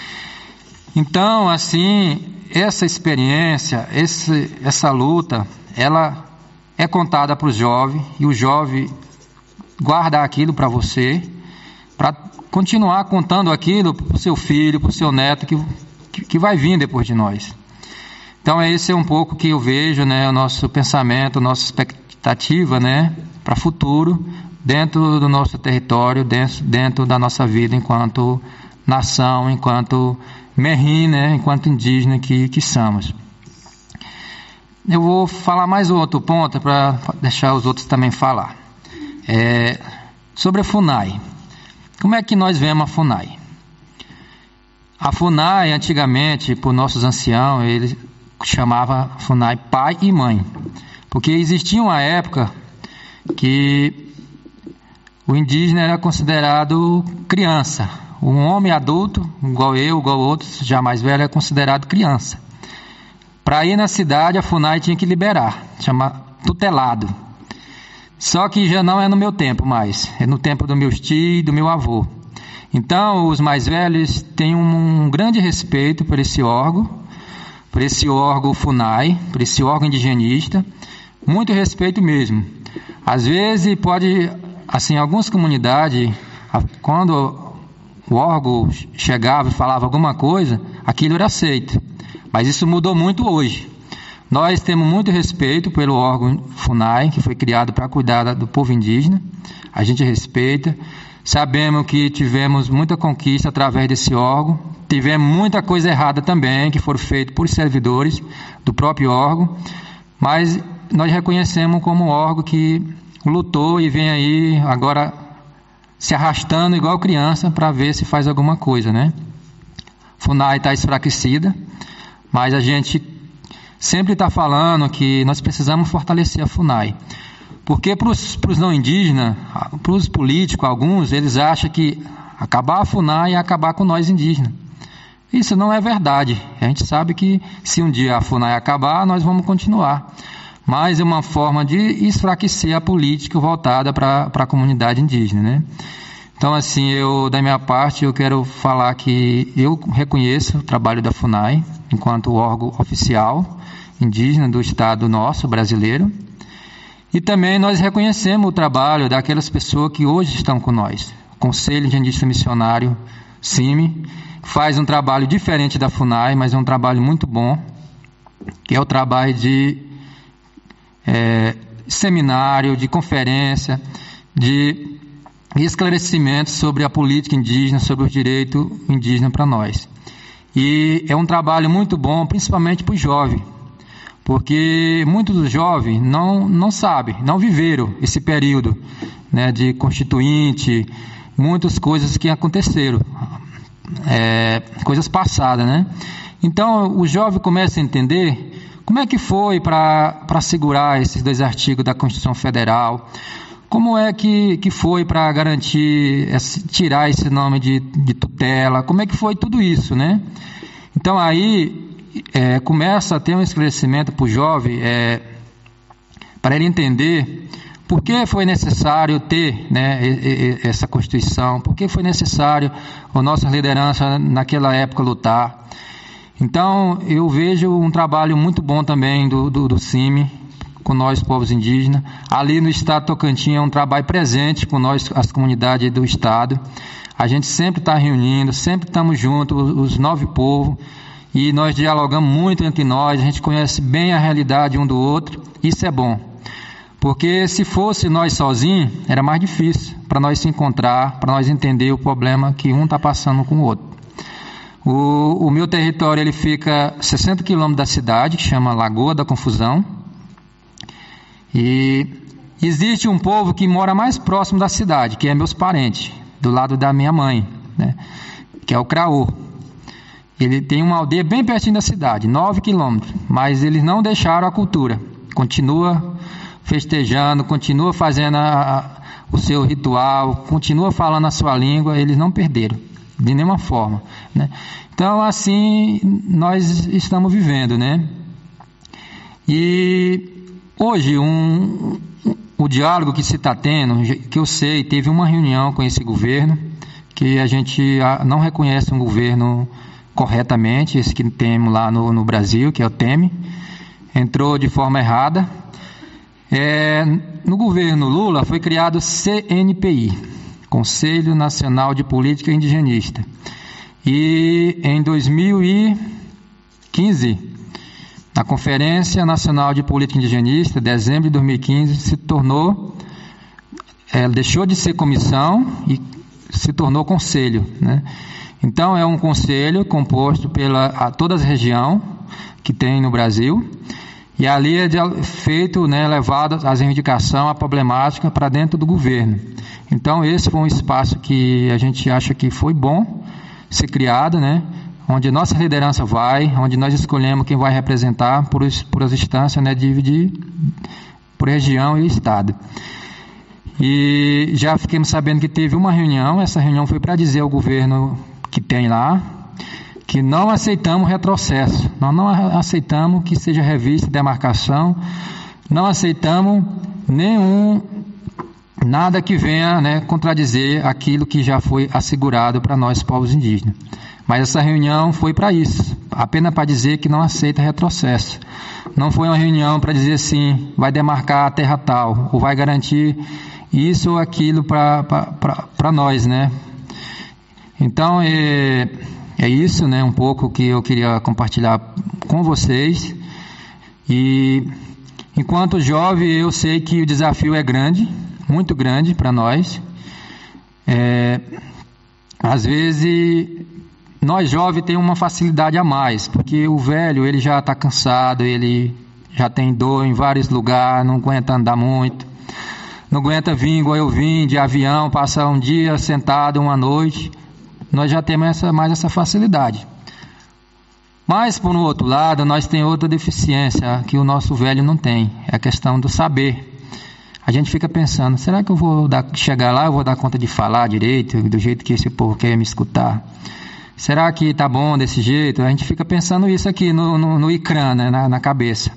Então, assim, essa experiência, esse, essa luta, ela é contada para os jovens, e o jovem guarda aquilo para você, para continuar contando aquilo para o seu filho, para o seu neto, que, que, que vai vir depois de nós. Então, esse é um pouco que eu vejo, né, o nosso pensamento, a nossa expectativa, né, para o futuro, dentro do nosso território, dentro, dentro da nossa vida enquanto nação, enquanto merrim, né, enquanto indígena que, que somos. Eu vou falar mais um outro ponto para deixar os outros também falar. É, sobre a FUNAI. Como é que nós vemos a FUNAI? A FUNAI, antigamente, por nossos anciãos, eles chamavam FUNAI pai e mãe. Porque existia uma época que o indígena era considerado criança. Um homem adulto, igual eu, igual outros, já mais velho, é considerado criança. Para ir na cidade, a FUNAI tinha que liberar, chama tutelado. Só que já não é no meu tempo mais, é no tempo do meu tio e do meu avô. Então, os mais velhos têm um, um grande respeito por esse órgão, por esse órgão FUNAI, por esse órgão indigenista, muito respeito mesmo. Às vezes pode, assim, algumas comunidades, quando o órgão chegava e falava alguma coisa, aquilo era aceito. Mas isso mudou muito hoje. Nós temos muito respeito pelo órgão FUNAI, que foi criado para cuidar do povo indígena. A gente respeita. Sabemos que tivemos muita conquista através desse órgão. Tivemos muita coisa errada também, que foram feitas por servidores do próprio órgão. Mas nós reconhecemos como um órgão que lutou e vem aí agora se arrastando igual criança para ver se faz alguma coisa, né? FUNAI está enfraquecida, mas a gente sempre está falando que nós precisamos fortalecer a FUNAI. Porque para os não indígenas, para os políticos, alguns, eles acham que acabar a FUNAI é acabar com nós indígenas. Isso não é verdade. A gente sabe que se um dia a FUNAI acabar, nós vamos continuar. Mas é uma forma de enfraquecer a política voltada para a comunidade indígena, né? Então, assim, eu, da minha parte, eu quero falar que eu reconheço o trabalho da FUNAI enquanto órgão oficial indígena do Estado nosso, brasileiro. E também nós reconhecemos o trabalho daquelas pessoas que hoje estão com nós. O Conselho Indigenista Missionário, CIMI, faz um trabalho diferente da FUNAI, mas é um trabalho muito bom, que é o trabalho de é, seminário, de conferência, de esclarecimento sobre a política indígena, sobre o direito indígena para nós. E é um trabalho muito bom, principalmente para os jovens, porque muitos dos jovens não, não sabem, não viveram esse período, né, de constituinte, muitas coisas que aconteceram, é, coisas passadas, né? Então, o jovem começa a entender como é que foi para segurar esses dois artigos da Constituição Federal, como é que, que foi para garantir, esse, tirar esse nome de, de tutela, como é que foi tudo isso, né? Então, aí... É, começa a ter um esclarecimento para o jovem, é, para ele entender por que foi necessário ter, né, essa Constituição, por que foi necessário a nossa liderança naquela época lutar. Então, eu vejo um trabalho muito bom também do, do, do CIMI, com nós, povos indígenas. Ali no estado de Tocantins é um trabalho presente com nós, as comunidades do estado. A gente sempre está reunindo, sempre estamos juntos, os, os nove povos, e nós dialogamos muito entre nós, a gente conhece bem a realidade um do outro, isso é bom. Porque se fosse nós sozinhos, era mais difícil para nós se encontrar, para nós entender o problema que um está passando com o outro. O, o meu território ele fica a sessenta quilômetros da cidade, que chama Lagoa da Confusão. E existe um povo que mora mais próximo da cidade, que é meus parentes, do lado da minha mãe, né, que é o Craô. Ele tem uma aldeia bem pertinho da cidade, nove quilômetros, mas eles não deixaram a cultura. Continua festejando, continua fazendo a, a, o seu ritual, continua falando a sua língua, eles não perderam, de nenhuma forma, né? Então, assim, nós estamos vivendo, né? E hoje, um, um, o diálogo que se está tendo, que eu sei, teve uma reunião com esse governo, que a gente não reconhece um governo corretamente, esse que temos lá no, no Brasil, que é o Temer, entrou de forma errada. É, no governo Lula foi criado o C N P I, Conselho Nacional de Política Indigenista, e em dois mil e quinze, na Conferência Nacional de Política Indigenista, dezembro de dois mil e quinze, se tornou, é, deixou de ser comissão e se tornou conselho, né? Então, é um conselho composto pela a, toda a região que tem no Brasil, e ali é de, feito, né, levado as reivindicações, a problemática para dentro do governo. Então, esse foi um espaço que a gente acha que foi bom ser criado, né, onde nossa liderança vai, onde nós escolhemos quem vai representar por, por as instâncias, né, dividir por região e estado. E já fiquemos sabendo que teve uma reunião, essa reunião foi para dizer ao governo que tem lá, que não aceitamos retrocesso, nós não aceitamos que seja revista demarcação, não aceitamos nenhum, nada que venha, né, contradizer aquilo que já foi assegurado para nós povos indígenas. Mas essa reunião foi para isso, apenas para dizer que não aceita retrocesso. Não foi uma reunião para dizer assim, vai demarcar a terra tal, ou vai garantir isso ou aquilo para nós, né? Então, é, é isso, né, um pouco que eu queria compartilhar com vocês. E, enquanto jovem, eu sei que o desafio é grande, muito grande para nós. É, às vezes, nós jovens temos uma facilidade a mais, porque o velho, ele já está cansado, ele já tem dor em vários lugares, não aguenta andar muito, não aguenta vir igual eu vim, de avião, passar um dia sentado, uma noite. Nós já temos essa, mais essa facilidade. Mas, por um outro lado, nós temos outra deficiência que o nosso velho não tem, é a questão do saber. A gente fica pensando, será que eu vou dar, chegar lá, eu vou dar conta de falar direito, do jeito que esse povo quer me escutar? Será que tá bom desse jeito? A gente fica pensando isso aqui no, no, no icrã, né, na, na cabeça.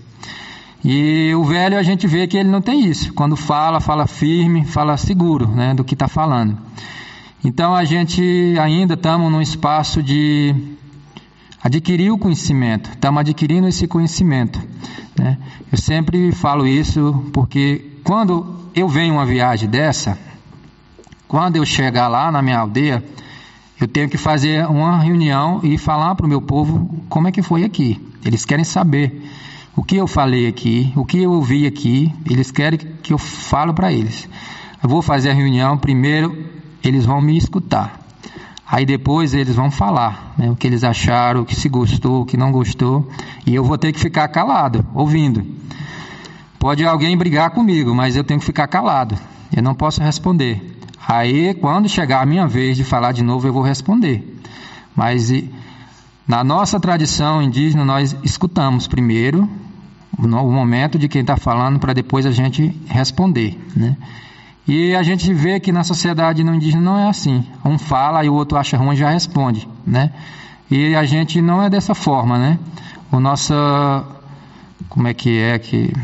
E o velho, a gente vê que ele não tem isso. Quando fala, fala firme, fala seguro, né, do que está falando. Então, a gente ainda estamos num espaço de adquirir o conhecimento. Estamos adquirindo esse conhecimento, né? Eu sempre falo isso porque quando eu venho uma viagem dessa, quando eu chegar lá na minha aldeia, eu tenho que fazer uma reunião e falar para o meu povo como é que foi aqui. Eles querem saber o que eu falei aqui, o que eu ouvi aqui, eles querem que eu falo para eles. Eu vou fazer a reunião, primeiro eles vão me escutar. Aí depois eles vão falar, né, o que eles acharam, o que se gostou, o que não gostou, e eu vou ter que ficar calado, ouvindo. Pode alguém brigar comigo, mas eu tenho que ficar calado, eu não posso responder. Aí, quando chegar a minha vez de falar de novo, eu vou responder. Mas e, na nossa tradição indígena, nós escutamos primeiro o momento de quem está falando para depois a gente responder, né? E a gente vê que na sociedade não indígena não é assim. Um fala e o outro acha ruim e já responde, né? E a gente não é dessa forma, né? O nosso... Como é que é que...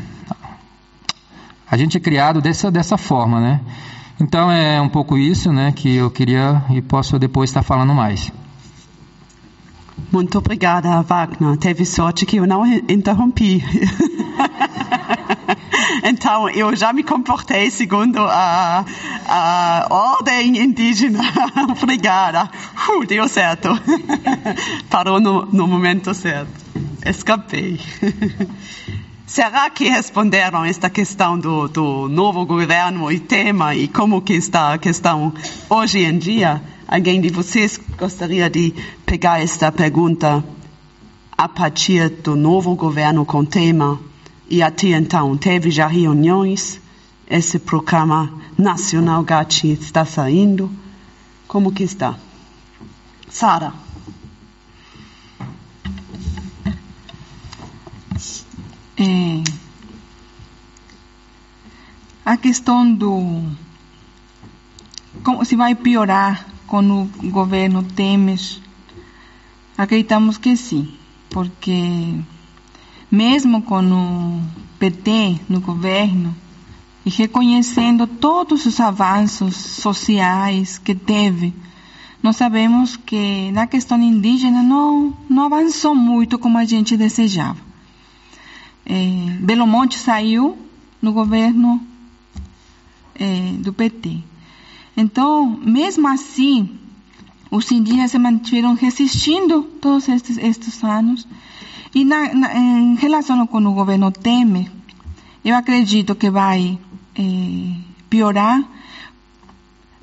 A gente é criado dessa, dessa forma, né? Então é um pouco isso, né, que eu queria e posso depois estar falando mais. Muito obrigada, Wagner. Teve sorte que eu não interrompi. Então, eu já me comportei segundo a, a ordem indígena. Obrigada. Uh, deu certo. Parou no, no momento certo. Escapei. Será que responderam esta questão do, do novo governo e tema e como que está a questão hoje em dia? Alguém de vocês gostaria de pegar esta pergunta a partir do novo governo com tema? E até então, teve já reuniões? Esse programa nacional G A T I está saindo? Como que está? Sara. É, a questão do como se vai piorar com o governo Temer, acreditamos que sim, porque mesmo com o P T no governo e reconhecendo todos os avanços sociais que teve, nós sabemos que na questão indígena não, não avançou muito como a gente desejava. É, Belo Monte saiu no governo é, do P T. Então, mesmo assim, os indígenas se mantiveram resistindo todos estes, estes anos. E na, na, em relação com o governo Temer, eu acredito que vai é, piorar,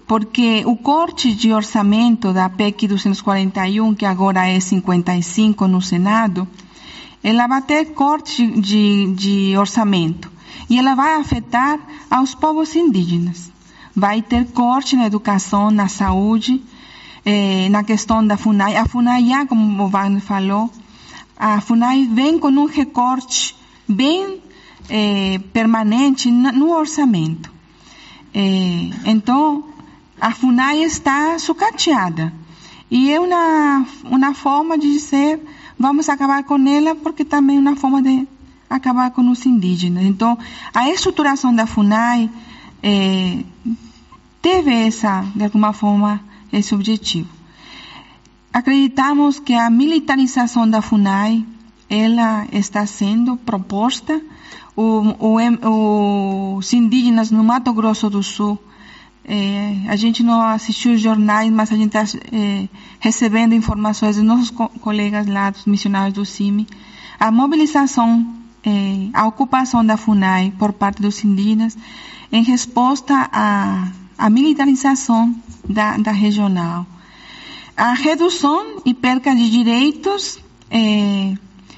porque o corte de orçamento da P E C duzentos e quarenta e um, que agora é cinquenta e cinco no Senado, ela vai ter corte de, de orçamento e ela vai afetar aos povos indígenas. Vai ter corte na educação, na saúde, eh, na questão da FUNAI. A FUNAI, como o Wagner falou, a FUNAI vem com um recorte bem eh, permanente no orçamento. Eh, então, a FUNAI está sucateada. E é uma, uma forma de dizer, vamos acabar com ela, porque também é uma forma de acabar com os indígenas. Então, a estruturação da FUNAI eh, teve essa, de alguma forma, esse objetivo. Acreditamos que a militarização da FUNAI, ela está sendo proposta. O, o, os indígenas no Mato Grosso do Sul, eh, a gente não assistiu os jornais, mas a gente está eh, recebendo informações dos nossos co colegas lá, dos missionários do C I M I. A mobilização, eh, a ocupação da FUNAI por parte dos indígenas em resposta à, à militarização da, da regional. A redução e perca de direitos, eh,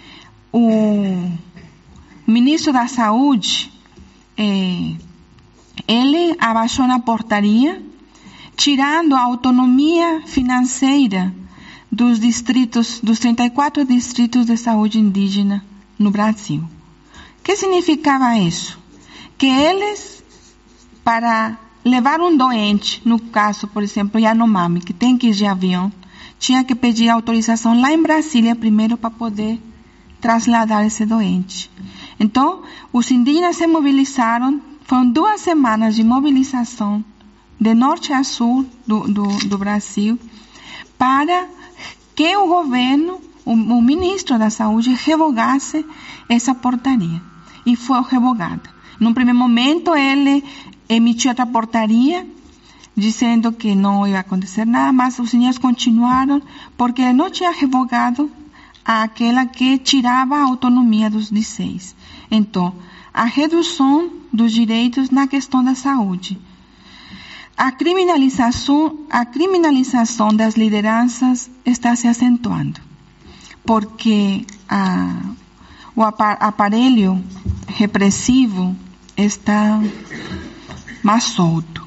o ministro da Saúde, eh, ele abaixou na portaria, tirando a autonomia financeira dos distritos, dos trinta e quatro distritos de saúde indígena no Brasil. O que significava isso? Que eles, para levar um doente, no caso, por exemplo, Yanomami, que tem que ir de avião, tinha que pedir autorização lá em Brasília primeiro para poder trasladar esse doente. Então, os indígenas se mobilizaram, foram duas semanas de mobilização de norte a sul do, do, do Brasil, para que o governo, o, o ministro da Saúde, revogasse essa portaria. E foi revogada. Num primeiro momento, ele emitiu outra portaria, dizendo que não ia acontecer nada, mas os indígenas continuaram, porque ele não tinha revogado aquela que tirava a autonomia dos disseis. Então, a redução dos direitos na questão da saúde. A criminalização, a criminalização das lideranças está se acentuando, porque a, o aparelho repressivo está mais solto.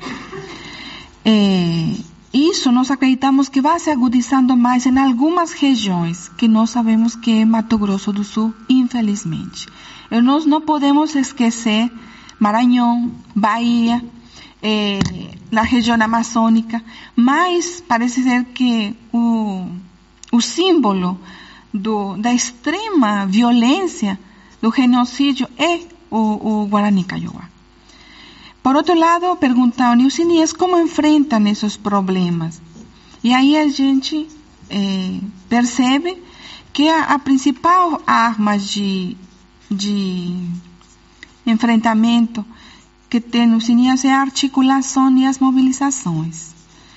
É, isso nós acreditamos que vai se agudizando mais em algumas regiões, que nós sabemos que é Mato Grosso do Sul, infelizmente. E nós não podemos esquecer Maranhão, Bahia, eh, a região amazônica, mas parece ser que o, o símbolo do, da extrema violência do genocídio é o, o Guarani Kaiowá. Por outro lado, perguntaram, e os indígenas como enfrentam esses problemas? E aí a gente eh, percebe que a, a principal arma de, de enfrentamento que tem os indígenas é a articulação e as mobilizações.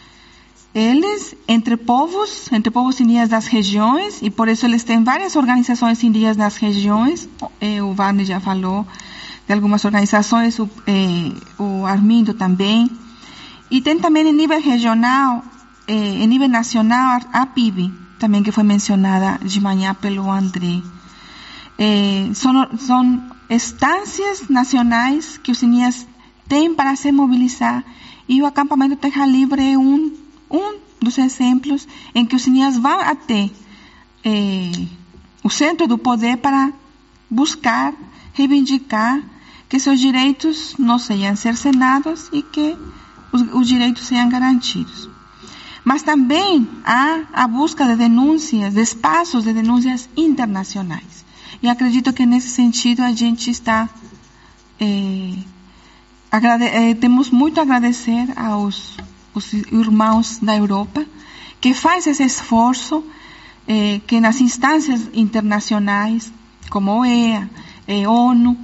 Eles, entre povos, entre povos indígenas das regiões, e por isso eles têm várias organizações indígenas das regiões, eh, o Wagner já falou de algumas organizações, o, eh, o Armindo também, e tem também em nível regional, eh, em nível nacional, a P I B, também que foi mencionada de manhã pelo André. Eh, são, são instâncias nacionais que os indígenas têm para se mobilizar, e o acampamento Terra Livre é um, um dos exemplos em que os indígenas vão até eh, o centro do poder para buscar, reivindicar que seus direitos não sejam cercenados e que os, os direitos sejam garantidos. Mas também há a busca de denúncias, de espaços de denúncias internacionais. E acredito que nesse sentido a gente está eh, agrade, eh, temos muito a agradecer aos os irmãos da Europa que faz esse esforço, eh, que nas instâncias internacionais como O E A, eh, ONU,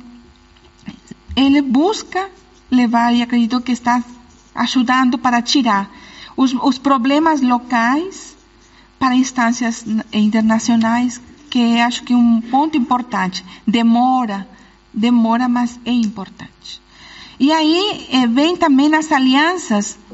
ele busca levar, e acredito que está ajudando para tirar os, os problemas locais para instâncias internacionais, que acho que é um ponto importante. Demora, demora, mas é importante. E aí eh, vem também as alianças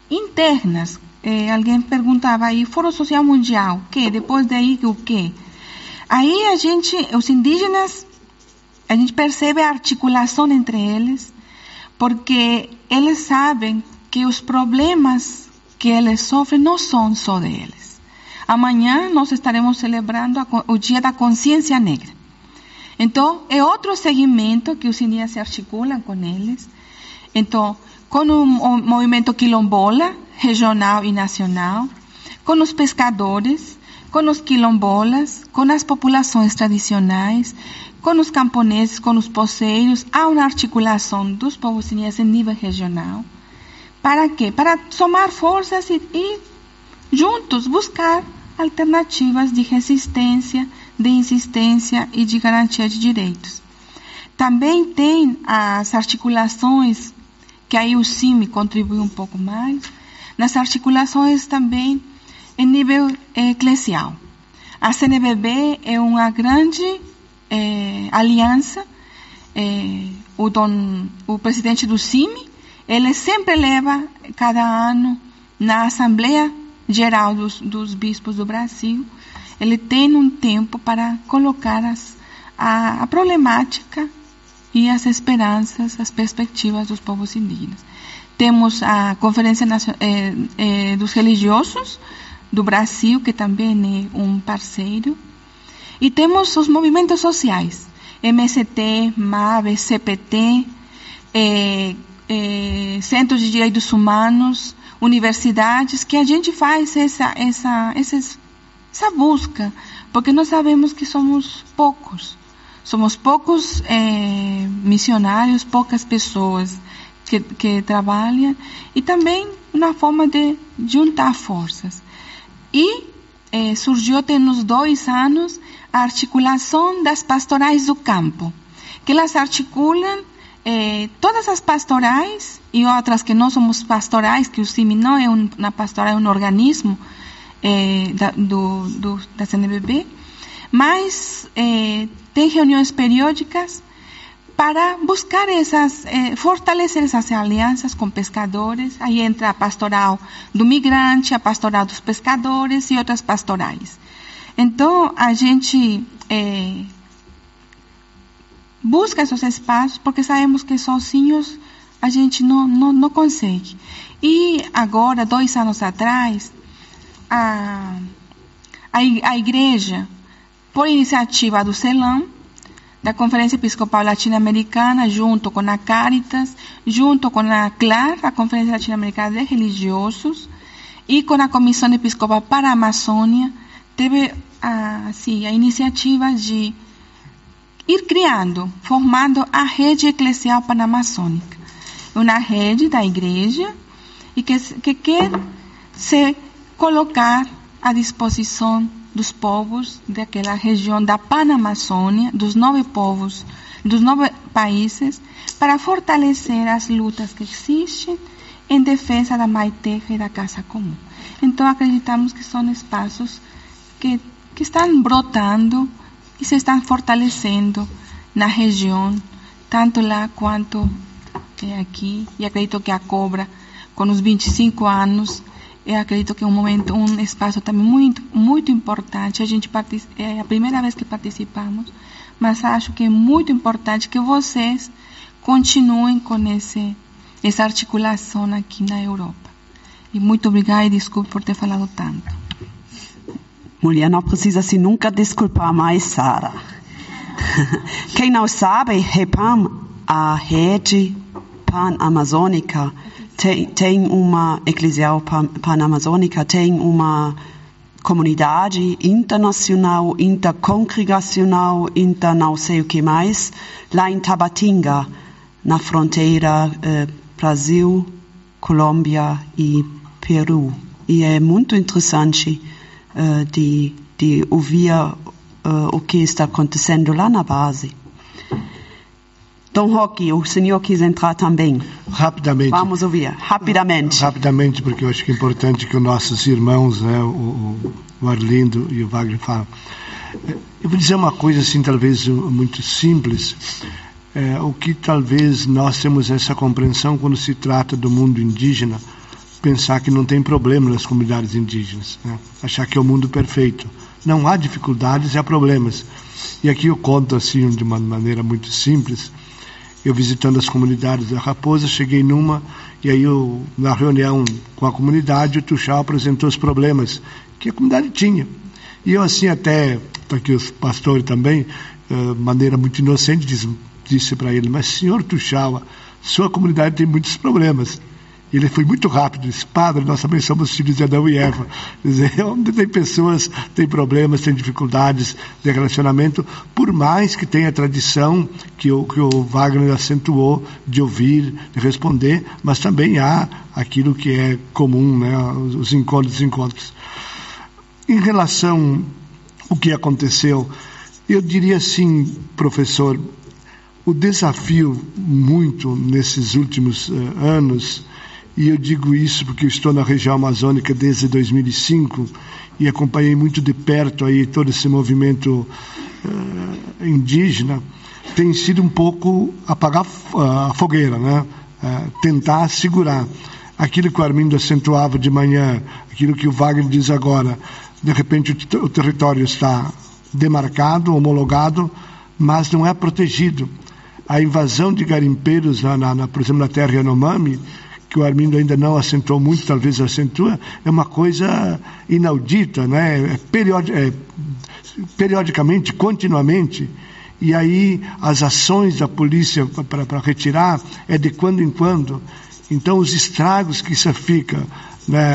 internas. É, alguém perguntava aí, Fórum Social Mundial, o quê? Depois daí, o quê? Aí a gente, os indígenas, a gente percebe a articulação entre eles, porque eles sabem que os problemas que eles sofrem não são só deles. Amanhã nós estaremos celebrando a, o Dia da Consciência Negra. Então, é outro segmento que os indígenas se articulam com eles. Então, com o, o movimento quilombola, regional e nacional, com os pescadores, com os quilombolas, com as populações tradicionais, com os camponeses, com os poceiros. Há uma articulação dos povos indígenas em nível regional. Para quê? Para somar forças e, e juntos buscar alternativas de resistência, de insistência e de garantia de direitos. Também tem as articulações, que aí o C I M I contribui um pouco mais, nas articulações também em nível eclesial. A C N B B é uma grande eh, aliança. Eh, o, don, o presidente do C I M I, ele sempre leva, cada ano, na Assembleia Geral dos, dos Bispos do Brasil, ele tem um tempo para colocar as, a, a problemática e as esperanças, as perspectivas dos povos indígenas. Temos a Conferência Nacional, eh, eh, dos Religiosos do Brasil, que também é um parceiro. E temos os movimentos sociais, M S T, M A B, C P T, eh, eh, Centros de Direitos Humanos, universidades, que a gente faz essa, essa, essa, essa busca, porque nós sabemos que somos poucos. Somos poucos eh, missionários, poucas pessoas que, que trabalham, e também uma forma de juntar forças. E eh, surgiu, tem uns dois anos, a articulação das pastorais do campo, que elas articulam eh, todas as pastorais e outras que não somos pastorais, que o C I M I não é um, uma pastoral, é um organismo eh, da, do, do, da C N B B, mas eh, tem reuniões periódicas para buscar essas, eh, fortalecer essas alianças com pescadores. Aí entra a pastoral do migrante, a pastoral dos pescadores e outras pastorais. Então, a gente eh, busca esses espaços, porque sabemos que sozinhos a gente não, não, não consegue. E agora, dois anos atrás, a, a, a igreja, por iniciativa do CELAM, da Conferência Episcopal Latino-Americana, junto com a Caritas, junto com a C L A R, a Conferência Latino-Americana de Religiosos, e com a Comissão Episcopal para a Amazônia, teve a, assim, a iniciativa de ir criando, formando a Rede Eclesial Panamazônica. Uma rede da igreja e que, que quer se colocar à disposição dos povos daquela região da Panamazônia, dos nove povos, dos nove países, para fortalecer as lutas que existem em defesa da Mãe Terra e da Casa Comum. Então, acreditamos que são espaços que, que estão brotando e se estão fortalecendo na região, tanto lá quanto é, aqui. E acredito que a Cobra, com os vinte e cinco anos, eu acredito que é um momento, um espaço também muito, muito importante. A gente é a primeira vez que participamos, mas acho que é muito importante que vocês continuem com esse, essa articulação aqui na Europa. E muito obrigada e desculpe por ter falado tanto. Mulher não precisa se nunca desculpar mais, Sara. Quem não sabe, REPAM, a rede pan-amazônica, tem, tem uma eclesial pan-amazônica, tem uma comunidade internacional, intercongregacional, inter não sei o que mais, lá em Tabatinga, na fronteira eh, Brasil, Colômbia e Peru. E é muito interessante uh, de, de ouvir uh, o que está acontecendo lá na base. Dom Roque, o senhor quis entrar também. Rapidamente. Vamos ouvir, rapidamente. Rapidamente, porque eu acho que é importante que os nossos irmãos, né, o, o Arlindo e o Wagner falam. Eu vou dizer uma coisa assim, talvez muito simples. É, o que talvez nós temos essa compreensão quando se trata do mundo indígena, pensar que não tem problema nas comunidades indígenas, né? Achar que é o mundo perfeito. Não há dificuldades e há problemas. E aqui eu conto assim de uma maneira muito simples. Eu visitando as comunidades da Raposa, cheguei numa, e aí eu, na reunião com a comunidade, o Tuxal apresentou os problemas que a comunidade tinha. E eu assim até, aqui os pastores também, de maneira muito inocente, disse, disse para ele, mas senhor Tuxal, sua comunidade tem muitos problemas. E ele foi muito rápido, disse, padre, nós também somos filhos de Adão e Eva. Quer dizer, onde tem pessoas, tem problemas, tem dificuldades de relacionamento, por mais que tenha a tradição que o, que o Wagner acentuou de ouvir, de responder, mas também há aquilo que é comum, né, os encontros, os encontros. Em relação ao que aconteceu, eu diria assim, professor, o desafio muito nesses últimos uh, anos, e eu digo isso porque eu estou na região amazônica desde dois mil e cinco e acompanhei muito de perto aí todo esse movimento uh, indígena, tem sido um pouco apagar a fogueira, né? Uh, tentar segurar. Aquilo que o Armindo acentuava de manhã, aquilo que o Wagner diz agora, de repente o, o território está demarcado, homologado, mas não é protegido. A invasão de garimpeiros, na, na, na, por exemplo, na terra Yanomami, que o Armindo ainda não acentuou muito, talvez acentua, é uma coisa inaudita, né? É periodi- é, periodicamente, continuamente, e aí as ações da polícia para retirar é de quando em quando. Então os estragos que isso fica, né,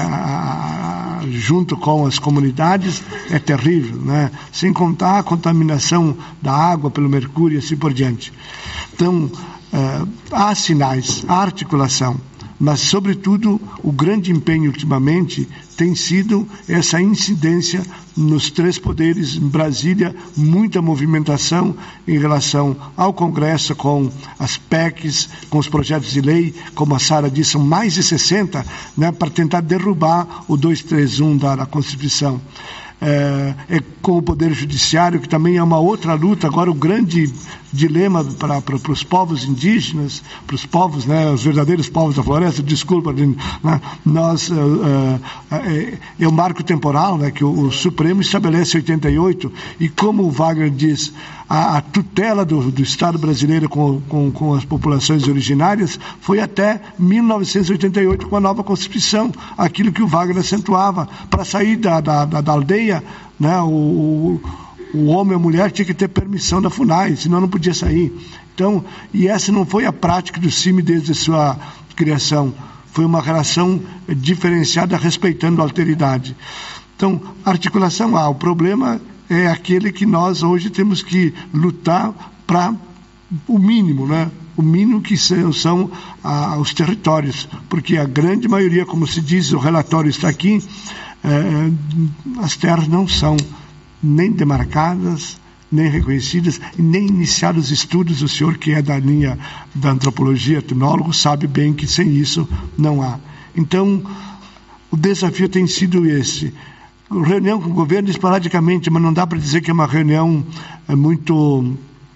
a, a, junto com as comunidades é terrível, né? Sem contar a contaminação da água pelo mercúrio e assim por diante. Então uh, há sinais, há articulação, mas, sobretudo, o grande empenho ultimamente tem sido essa incidência nos três poderes. Em Brasília, muita movimentação em relação ao Congresso, com as P E Cs, com os projetos de lei, como a Sara disse, são mais de sessenta, né, para tentar derrubar o duzentos e trinta e um da, da Constituição. É, é com o Poder Judiciário, que também é uma outra luta. Agora o grande dilema para, para, para os povos indígenas, para os povos, né, os verdadeiros povos da floresta, desculpa, né, nós, uh, uh, é, é o marco temporal, né, que o, o Supremo estabelece em oitenta e oito, e como o Wagner diz, a, a tutela do, do Estado brasileiro com, com, com as populações originárias foi até mil novecentos e oitenta e oito, com a nova Constituição, aquilo que o Wagner acentuava, para sair da, da, da, da aldeia, né, o, o homem ou a mulher tinha que ter permissão da FUNAI, senão não podia sair. Então, e essa não foi a prática do C I M desde a sua criação, foi uma relação diferenciada, respeitando a alteridade. Então, articulação há, o problema é aquele que nós hoje temos que lutar para o mínimo, né? O mínimo que são, são ah, os territórios, porque a grande maioria, como se diz, o relatório está aqui, eh, as terras não são nem demarcadas, nem reconhecidas, e nem iniciados estudos. O senhor, que é da linha da antropologia, etnólogo, sabe bem que sem isso não há. Então, o desafio tem sido esse. Reunião com o governo esporadicamente, mas não dá para dizer que é uma reunião é, muito,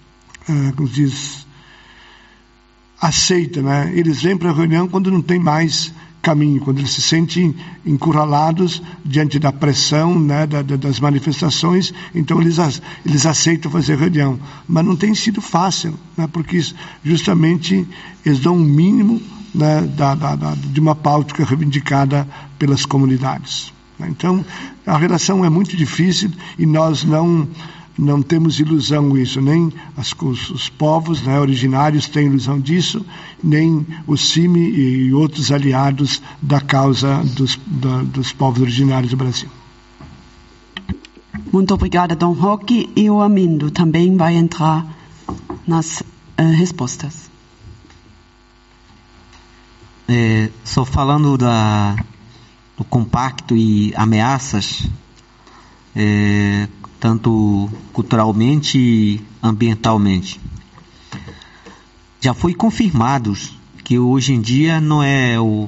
é, como se diz, aceita, né? Eles vêm para a reunião quando não tem mais caminho, quando eles se sentem encurralados diante da pressão, né, da, da, das manifestações, então eles, eles aceitam fazer reunião. Mas não tem sido fácil, né, porque justamente eles dão um mínimo, né, da, da, da, de uma pauta reivindicada pelas comunidades. Então, a relação é muito difícil e nós não... não temos ilusão com isso, nem as, os, os povos, né, originários têm ilusão disso, nem o C I M e outros aliados da causa dos, da, dos povos originários do Brasil. Muito obrigada, Dom Roque. E o Armindo também vai entrar nas uh, respostas. É, só falando da, do compacto e ameaças, é, tanto culturalmente e ambientalmente. Já foi confirmado que hoje em dia não é o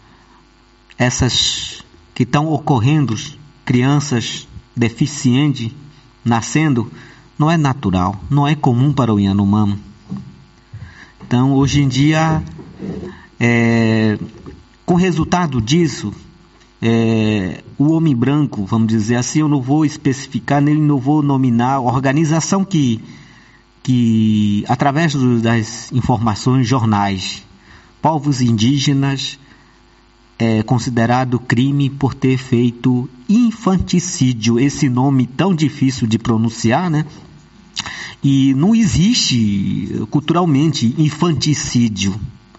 essas que estão ocorrendo, crianças deficientes nascendo, não é natural, não é comum para o Yanomami. Então, hoje em dia, é, Com resultado disso, é, o homem branco, vamos dizer assim, eu não vou especificar, nem não vou nominar a organização que, que através do, das informações, jornais, povos indígenas, é considerado crime por ter feito infanticídio, esse nome tão difícil de pronunciar, né? E não existe culturalmente infanticídio.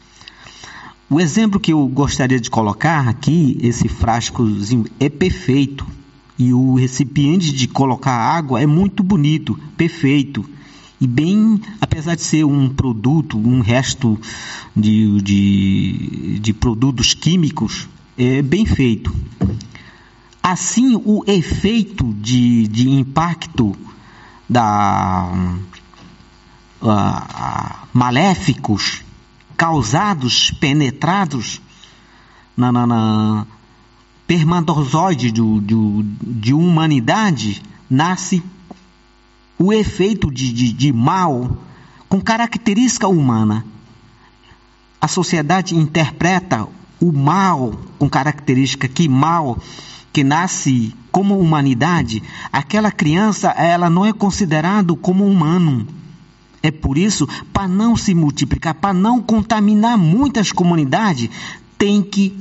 O exemplo que eu gostaria de colocar aqui, esse frascozinho é perfeito, e o recipiente de colocar água é muito bonito, perfeito, e bem, apesar de ser um produto, um resto de, de, de produtos químicos, é bem feito. Assim, o efeito de, de impacto da a, a, maléficos causados, penetrados na, na, na espermatozoide do, do, de humanidade, nasce o efeito de, de, de mal com característica humana. A sociedade interpreta o mal com característica que mal, que nasce como humanidade, aquela criança ela não é considerada como humano. É por isso, para não se multiplicar, para não contaminar muitas comunidades, tem que,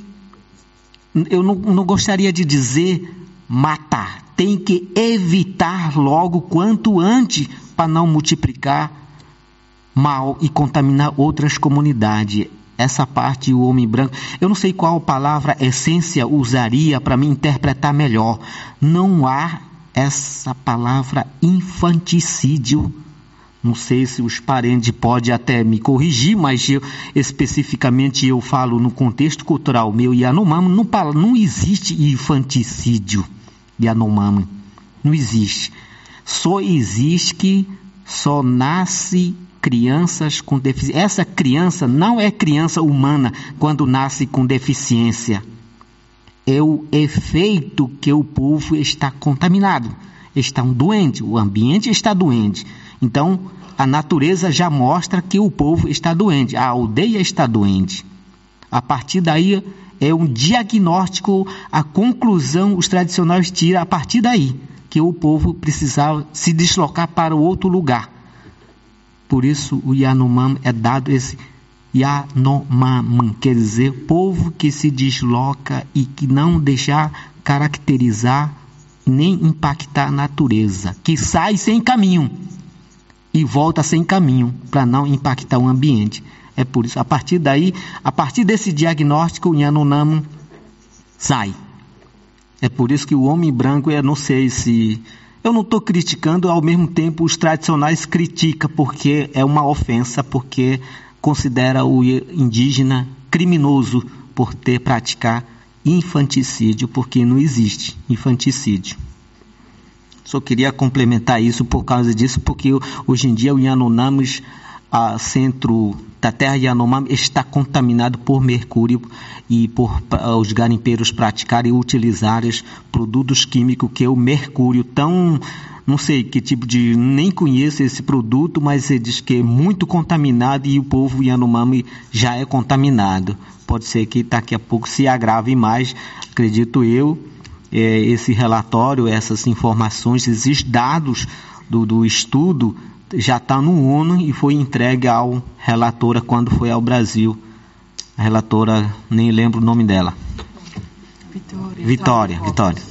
eu não, não gostaria de dizer matar, tem que evitar logo quanto antes para não multiplicar mal e contaminar outras comunidades. Essa parte o homem branco, eu não sei qual palavra essência usaria para me interpretar melhor. Não há essa palavra infanticídio. Não sei se os parentes podem até me corrigir, mas eu, especificamente eu falo no contexto cultural meu Yanomami, não, não existe infanticídio Yanomami. Não existe. Só existe que só nasce crianças com deficiência. Essa criança não é criança humana quando nasce com deficiência. É o efeito que o povo está contaminado. Está doente, o ambiente está doente. Então, a natureza já mostra que o povo está doente, a aldeia está doente. A partir daí, é um diagnóstico, a conclusão, os tradicionais tiram a partir daí, que o povo precisava se deslocar para outro lugar. Por isso, o Yanomami é dado esse Yanomami, quer dizer, povo que se desloca e que não deixar caracterizar nem impactar a natureza, que sai sem caminho e volta sem caminho para não impactar o ambiente. É por isso, a partir daí, a partir desse diagnóstico, o Yanomami sai. É por isso que o homem branco, eu não sei se... Eu não estou criticando, ao mesmo tempo os tradicionais criticam, porque é uma ofensa, porque considera o indígena criminoso por ter praticado infanticídio, porque não existe infanticídio. Só queria complementar isso por causa disso, porque hoje em dia o Yanomami, a centro da terra Yanomami, está contaminado por mercúrio e por uh, os garimpeiros praticarem e utilizarem produtos químicos, que é o mercúrio, tão, não sei que tipo de, nem conheço esse produto, mas ele diz que é muito contaminado e o povo Yanomami já é contaminado. Pode ser que daqui a pouco se agrave mais, acredito eu. É, esse relatório, essas informações, esses dados do, do estudo já está no ONU e foi entregue ao relatora quando foi ao Brasil. A relatora, nem lembro o nome dela. Vitória. Vitória, Vitória.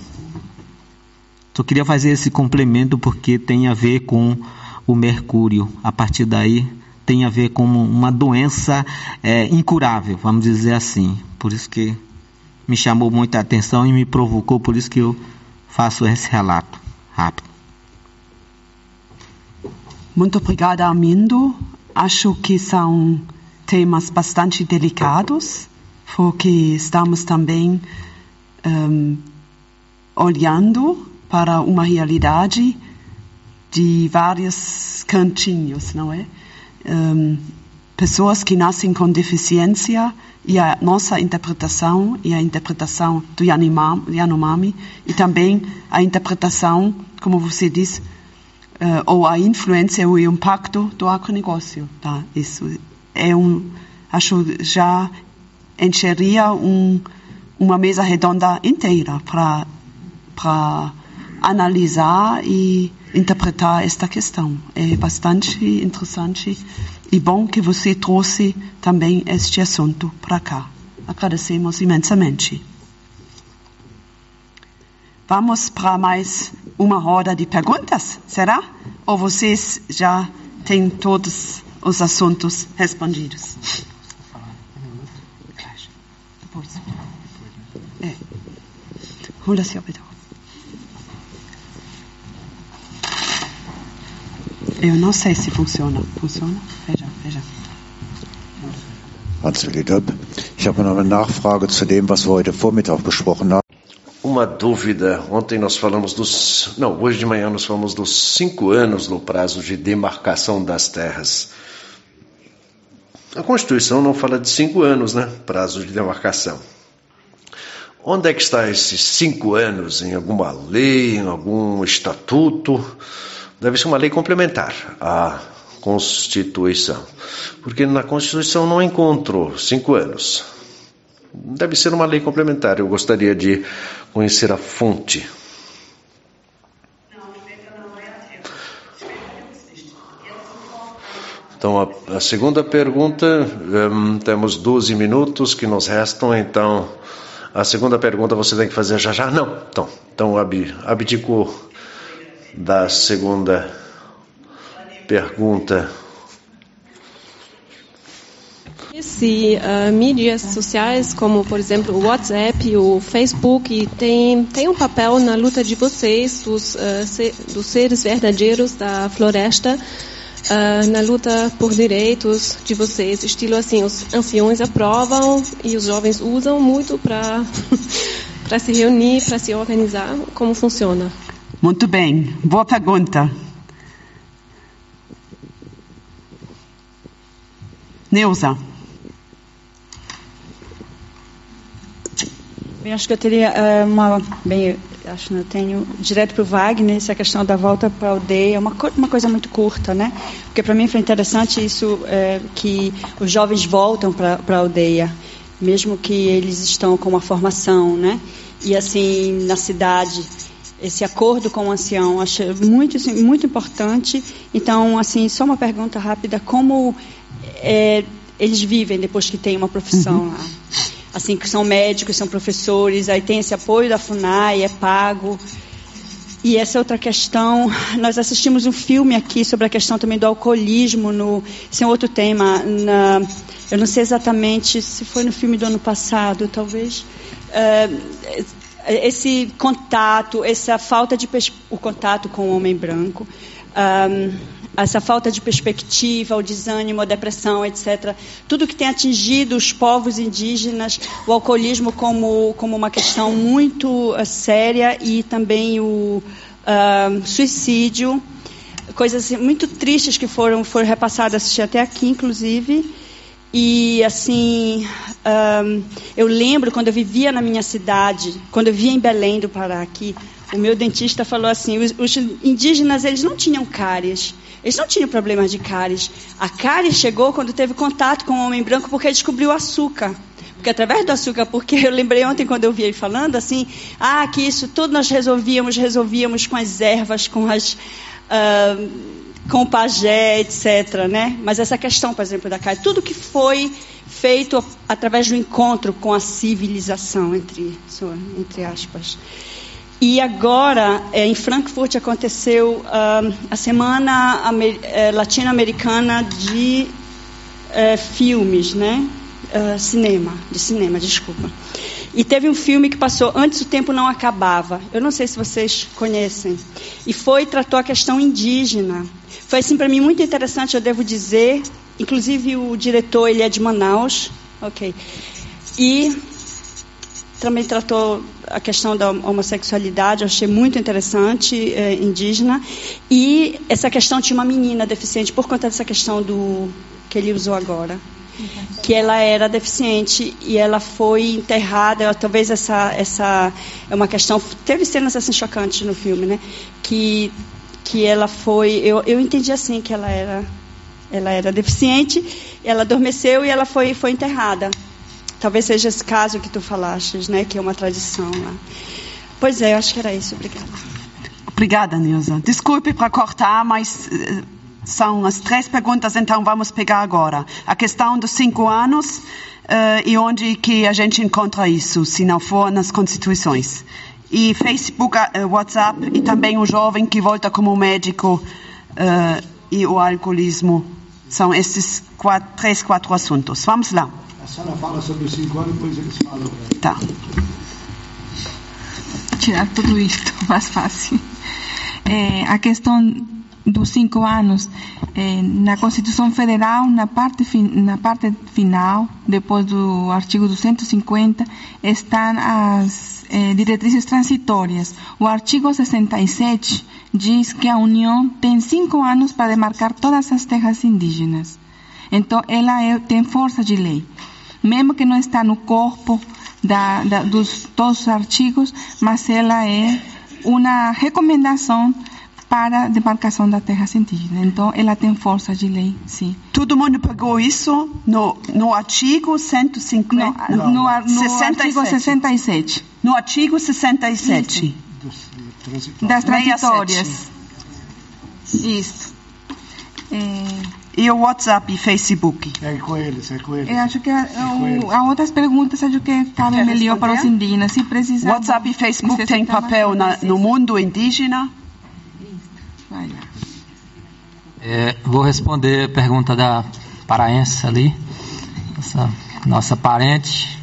Só queria fazer esse complemento porque tem a ver com o mercúrio. A partir daí tem a ver com uma doença é, incurável, vamos dizer assim. Por isso que me chamou muita atenção e me provocou, por isso que eu faço esse relato rápido. Muito obrigada, Armindo. Acho que são temas bastante delicados, porque estamos também um, olhando para uma realidade de vários cantinhos, não é? Um, pessoas que nascem com deficiência e a nossa interpretação e a interpretação do Yanomami e também a interpretação, como você disse, Uh, ou a influência ou o impacto do agronegócio, tá? Isso é um, acho já encheria um, uma mesa redonda inteira para para analisar e interpretar esta questão. É bastante interessante e bom que você trouxe também este assunto para cá. Agradecemos imensamente. Vamos para mais uma roda de perguntas, será? Ou vocês já têm todos os assuntos respondidos? É. Hola, senhor Pedro. Eu não sei se funciona. Funciona? Veja, veja. Hans-Willi Döbb. Ich habe noch eine Nachfrage zu dem, was wir heute Vormittag besprochen haben. Uma dúvida. Ontem nós falamos dos... Não, hoje de manhã nós falamos dos cinco anos no prazo de demarcação das terras. A Constituição não fala de cinco anos, né? Prazo de demarcação. Onde é que está esses cinco anos? Em alguma lei, em algum estatuto? Deve ser uma lei complementar à Constituição. Porque na Constituição não encontrou cinco anos. Deve ser uma lei complementar. Eu gostaria de conhecer a fonte. Então, a, a segunda pergunta, um, temos doze minutos que nos restam, então a segunda pergunta você tem que fazer já já? Não, então, então ab, abdico da segunda pergunta. Se uh, mídias sociais, como por exemplo o WhatsApp, o Facebook, tem, tem um papel na luta de vocês, dos, uh, se, dos seres verdadeiros da floresta, uh, na luta por direitos de vocês, estilo assim, os anciões aprovam e os jovens usam muito para para se reunir, para se organizar. Como funciona? Muito bem, boa pergunta. Neuza. Bem, acho que eu teria uh, uma... Bem, acho que eu tenho direto para o Wagner, essa questão da volta para a aldeia, é uma, uma coisa muito curta, né? Porque para mim foi interessante isso, é, que os jovens voltam para a aldeia, mesmo que eles estão com uma formação, né? E assim, na cidade, esse acordo com o ancião, acho muito, assim, muito importante. Então, assim, só uma pergunta rápida, como é, eles vivem depois que têm uma profissão uhum. lá? Assim, que são médicos, são professores, aí tem esse apoio da FUNAI, é pago. E essa outra questão, nós assistimos um filme aqui sobre a questão também do alcoolismo, no, esse é um outro tema, na, eu não sei exatamente se foi no filme do ano passado, talvez, uh, esse contato, essa falta de, o contato com o homem branco, um, essa falta de perspectiva, o desânimo, a depressão, etcétera. Tudo que tem atingido os povos indígenas, o alcoolismo como, como uma questão muito uh, séria e também o uh, suicídio, coisas assim, muito tristes que foram, foram repassadas, assisti até aqui, inclusive. E, assim, um, eu lembro quando eu vivia na minha cidade, quando eu vivia em Belém do Pará, aqui, o meu dentista falou assim, os, os indígenas, eles não tinham cáries. Eles não tinham problemas de cáries. A cárie chegou quando teve contato com o homem branco porque descobriu o açúcar. Porque através do açúcar, porque eu lembrei ontem quando eu vi ele falando assim, ah, que isso tudo nós resolvíamos, resolvíamos com as ervas, com as... Uh, com o pajé, etcétera, né? Mas essa questão, por exemplo, da cárie, tudo que foi feito através do encontro com a civilização, entre, entre aspas. E agora, em Frankfurt, aconteceu uh, a Semana Amer- Latino-Americana de uh, Filmes, né? Uh, cinema, de cinema, desculpa. E teve um filme que passou Antes o Tempo Não Acabava. Eu não sei se vocês conhecem. E foi, tratou a questão indígena. Foi, assim, para mim, muito interessante, eu devo dizer. Inclusive, o diretor, ele é de Manaus. Ok. E... também tratou a questão da homossexualidade, eu achei muito interessante, é, indígena. E essa questão tinha uma menina deficiente, por conta dessa questão do que ele usou agora. Uhum. Que ela era deficiente e ela foi enterrada, talvez essa, essa é uma questão... Teve cenas assim chocantes no filme, né? Que, que ela foi... Eu, eu entendi assim, que ela era, ela era deficiente, ela adormeceu e ela foi, foi enterrada. Talvez seja esse caso que tu falaste, né? Que é uma tradição lá. Pois é, eu acho que era isso. Obrigada. Obrigada, Nilza. Desculpe para cortar, mas uh, são as três perguntas, então vamos pegar agora. A questão dos cinco anos uh, e onde que a gente encontra isso, se não for nas constituições. E Facebook, uh, WhatsApp e também o jovem que volta como médico uh, e o alcoolismo. São esses quatro, três, quatro assuntos. Vamos lá. A senhora fala sobre os cinco anos, depois eles falam. Tá. Tirar tudo isto mais fácil. É, a questão dos cinco anos, é, na Constituição Federal, na parte, na parte final, depois do artigo duzentos e cinquenta, estão as é, diretrizes transitórias. O artigo sessenta e sete diz que a União tem cinco anos para demarcar todas as terras indígenas. Então, ela é, tem força de lei. Mesmo que não está no corpo da, da, dos todos os artigos, mas ela é uma recomendação para a demarcação das terras indígenas. Então, ela tem força de lei, sim. Todo mundo pegou isso no, no artigo cento e cinquenta? No, no, no, no artigo sessenta e sete. No artigo sessenta e sete. Isso. Das transitórias. Isso. É... E o WhatsApp e Facebook? É com eles, é com eles. Eu acho que a, é o, há outras perguntas, acho que cabem melhor para os indígenas. Se precisar. WhatsApp e Facebook têm papel na, no mundo indígena? Vai lá. É, vou responder a pergunta da paraense ali, essa nossa parente.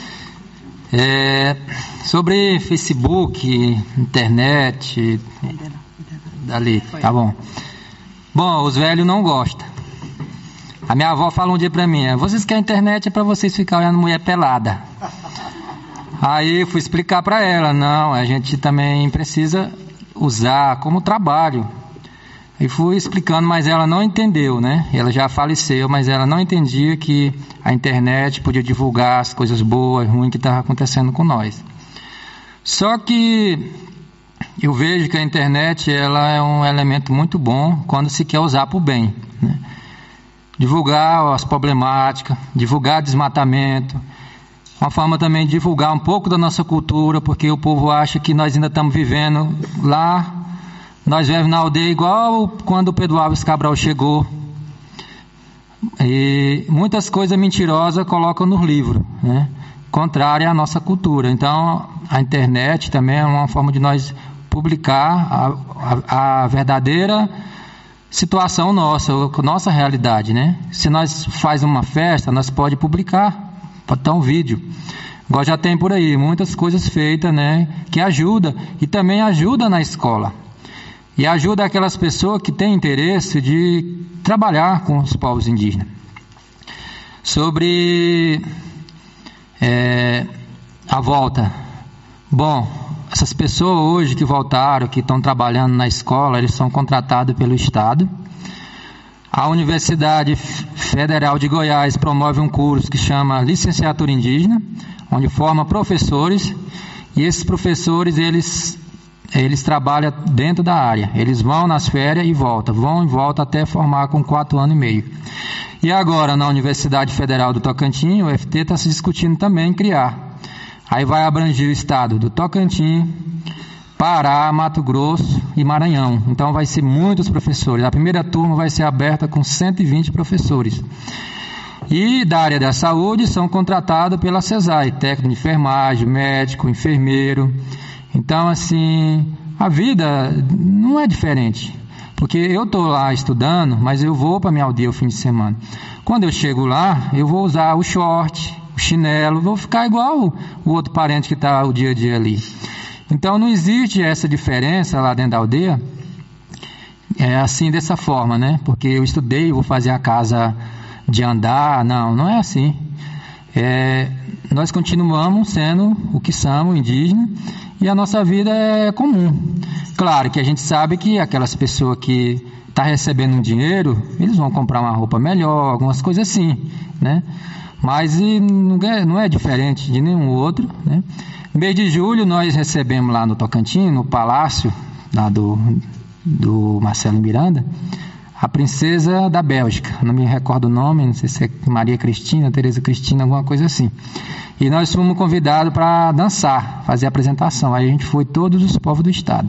É, sobre Facebook, internet, dali, tá bom. Bom, os velhos não gostam. A minha avó fala um dia pra mim, vocês querem internet é pra vocês ficarem olhando mulher pelada. Aí eu fui explicar pra ela, não, a gente também precisa usar como trabalho. E fui explicando, mas ela não entendeu, né? Ela já faleceu, mas ela não entendia que a internet podia divulgar as coisas boas, ruins que estavam acontecendo com nós. Só que eu vejo que a internet ela é um elemento muito bom quando se quer usar para o bem, né? Divulgar as problemáticas, divulgar desmatamento, uma forma também de divulgar um pouco da nossa cultura, porque o povo acha que nós ainda estamos vivendo lá, nós vivemos na aldeia igual quando o Pedro Álvares Cabral chegou, e muias coisas mentirosas colocam nos livros, né? Contrária à nossa cultura. Então a internet também é uma forma de nós publicar a, a, a verdadeira situação nossa, a nossa realidade, né? Se nós faz uma festa, nós pode publicar, pode dar um vídeo. Agora já tem por aí muitas coisas feitas, né? Que ajuda e também ajuda na escola. E ajuda aquelas pessoas que têm interesse de trabalhar com os povos indígenas. Sobre é, a volta. Bom, essas pessoas hoje que voltaram, que estão trabalhando na escola, eles são contratados pelo Estado. A Universidade Federal de Goiás promove um curso que chama Licenciatura Indígena, onde forma professores, e esses professores, eles, eles trabalham dentro da área. Eles vão nas férias e voltam, vão e voltam até formar com quatro anos e meio. E agora, na Universidade Federal do Tocantins, o U F T está se discutindo também em criar. Aí vai abranger o estado do Tocantins, Pará, Mato Grosso e Maranhão. Então vai ser muitos professores. A primeira turma vai ser aberta com cento e vinte professores. E da área da saúde são contratados pela CESAI, técnico de enfermagem, médico, enfermeiro. Então, assim, a vida não é diferente. Porque eu estou lá estudando, mas eu vou para minha aldeia o fim de semana. Quando eu chego lá, eu vou usar o short, chinelo, vou ficar igual o outro parente que está o dia a dia ali. Então não existe essa diferença lá dentro da aldeia, é assim dessa forma, né? Porque eu estudei, vou fazer a casa de andar, não, não é assim. É, nós continuamos sendo o que somos, indígenas, e a nossa vida é comum. Claro que a gente sabe que aquelas pessoas que estão recebendo um dinheiro, eles vão comprar uma roupa melhor, algumas coisas assim, né? Mas não é, não é diferente de nenhum outro, né? Mês de julho nós recebemos lá no Tocantins, no Palácio lá do, do Marcelo Miranda, a princesa da Bélgica, não me recordo o nome, não sei se é Maria Cristina, Tereza Cristina, alguma coisa assim. E nós fomos convidados para dançar, fazer a apresentação. Aí a gente foi todos os povos do estado.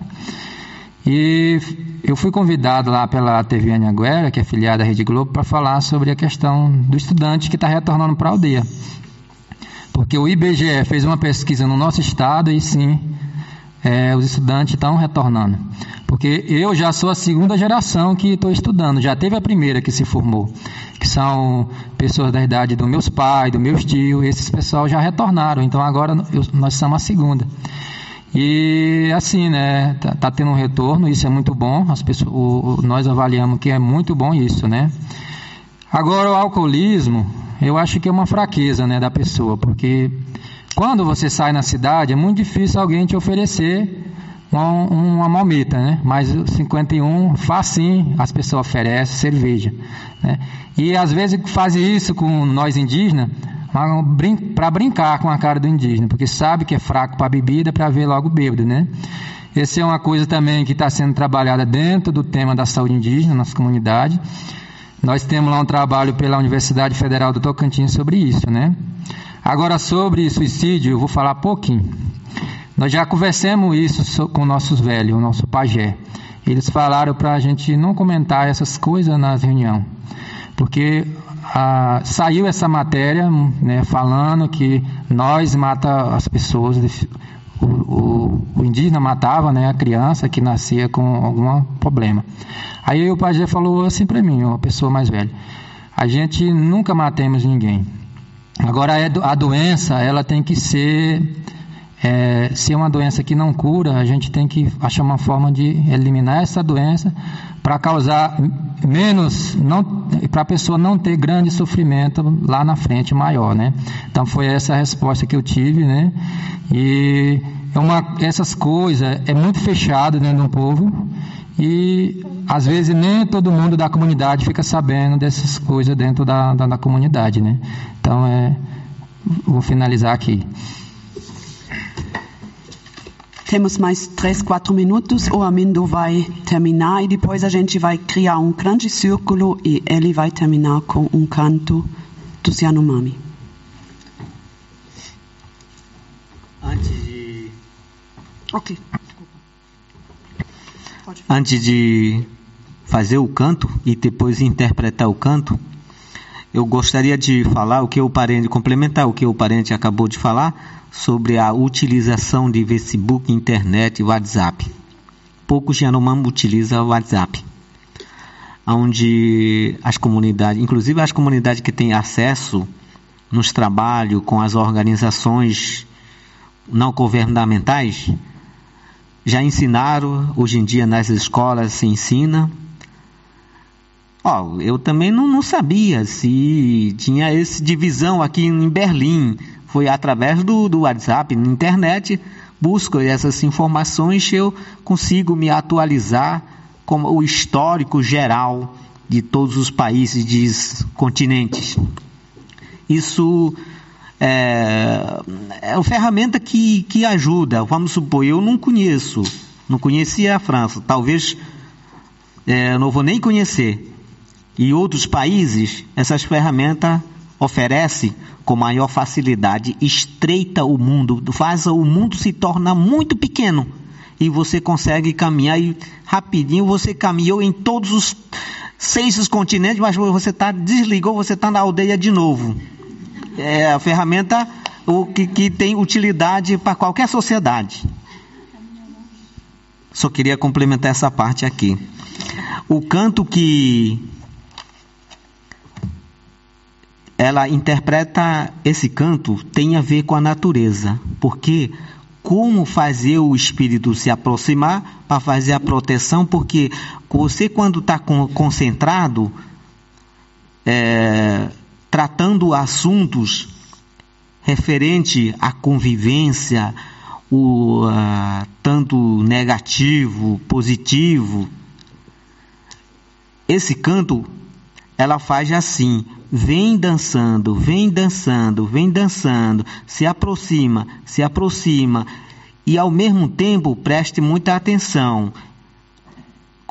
E eu fui convidado lá pela T V Anhanguera, que é afiliada à Rede Globo, para falar sobre a questão do estudante que está retornando para a aldeia. Porque o I B G E fez uma pesquisa no nosso estado e sim, é, os estudantes estão retornando. Porque eu já sou a segunda geração que estou estudando, já teve a primeira que se formou, que são pessoas da idade dos meus pais, dos meus tios, esses pessoal já retornaram, então agora eu, nós somos a segunda. E assim, né, tá, tá tendo um retorno, isso é muito bom, as pessoas, o, o, nós avaliamos que é muito bom isso, né. Agora o alcoolismo, eu acho que é uma fraqueza, né, da pessoa, porque quando você sai na cidade é muito difícil alguém te oferecer uma, uma malmita, né? Mas cinquenta e um, facinho, as pessoas oferecem cerveja, né? E às vezes fazem isso com nós indígenas para brincar com a cara do indígena, porque sabe que é fraco para bebida, para ver logo bêbado, né? Essa é uma coisa também que está sendo trabalhada dentro do tema da saúde indígena, nas comunidades. Nós temos lá um trabalho pela Universidade Federal do Tocantins sobre isso, né? Agora, sobre suicídio, eu vou falar pouquinho. Nós já conversamos isso com nossos velhos, o nosso pajé. Eles falaram para a gente não comentar essas coisas nas reuniões, porque ah, saiu essa matéria, né, falando que nós mata as pessoas, o, o, o indígena matava, né, a criança que nascia com algum problema. Aí o pajé falou assim para mim, uma pessoa mais velha: a gente nunca matemos ninguém. Agora a doença, ela tem que ser, é, se é uma doença que não cura, a gente tem que achar uma forma de eliminar essa doença para causar menos, para a pessoa não ter grande sofrimento lá na frente maior, né? Então foi essa a resposta que eu tive, né? E é uma, essas coisas é muito fechado dentro do povo e às vezes nem todo mundo da comunidade fica sabendo dessas coisas dentro da, da, da comunidade, né? Então, é, vou finalizar aqui. Temos mais três, quatro minutos. O Armindo vai terminar e depois a gente vai criar um grande círculo e ele vai terminar com um canto do Yanomami. Antes de... Ok. Antes de fazer o canto e depois interpretar o canto, eu gostaria de falar o que o parente, complementar o que o parente acabou de falar sobre a utilização de Facebook, internet e WhatsApp. Poucos Yanomami utilizam o WhatsApp, onde as comunidades, inclusive as comunidades que têm acesso nos trabalhos com as organizações não governamentais, já ensinaram, hoje em dia nas escolas se ensina. Oh, eu também não, não sabia se tinha essa divisão aqui em Berlim. Foi através do, do WhatsApp, na internet, busco essas informações, eu consigo me atualizar com o histórico geral de todos os países, de continentes. Isso é, é uma ferramenta que, que ajuda. Vamos supor, eu não conheço, não conhecia a França, talvez é, não vou nem conhecer. E outros países, essas ferramentas oferecem com maior facilidade, estreita o mundo, faz o mundo se tornar muito pequeno e você consegue caminhar e rapidinho você caminhou em todos os seis continentes, mas você tá, desligou, você está na aldeia de novo. É a ferramenta o que, que tem utilidade para qualquer sociedade. Só queria complementar essa parte aqui. O canto que ela interpreta, esse canto tem a ver com a natureza, porque como fazer o espírito se aproximar para fazer a proteção, porque você quando está concentrado, é, tratando assuntos referente à convivência, o, uh, tanto negativo, positivo, esse canto ela faz assim: vem dançando, vem dançando, vem dançando, se aproxima, se aproxima, e ao mesmo tempo preste muita atenção.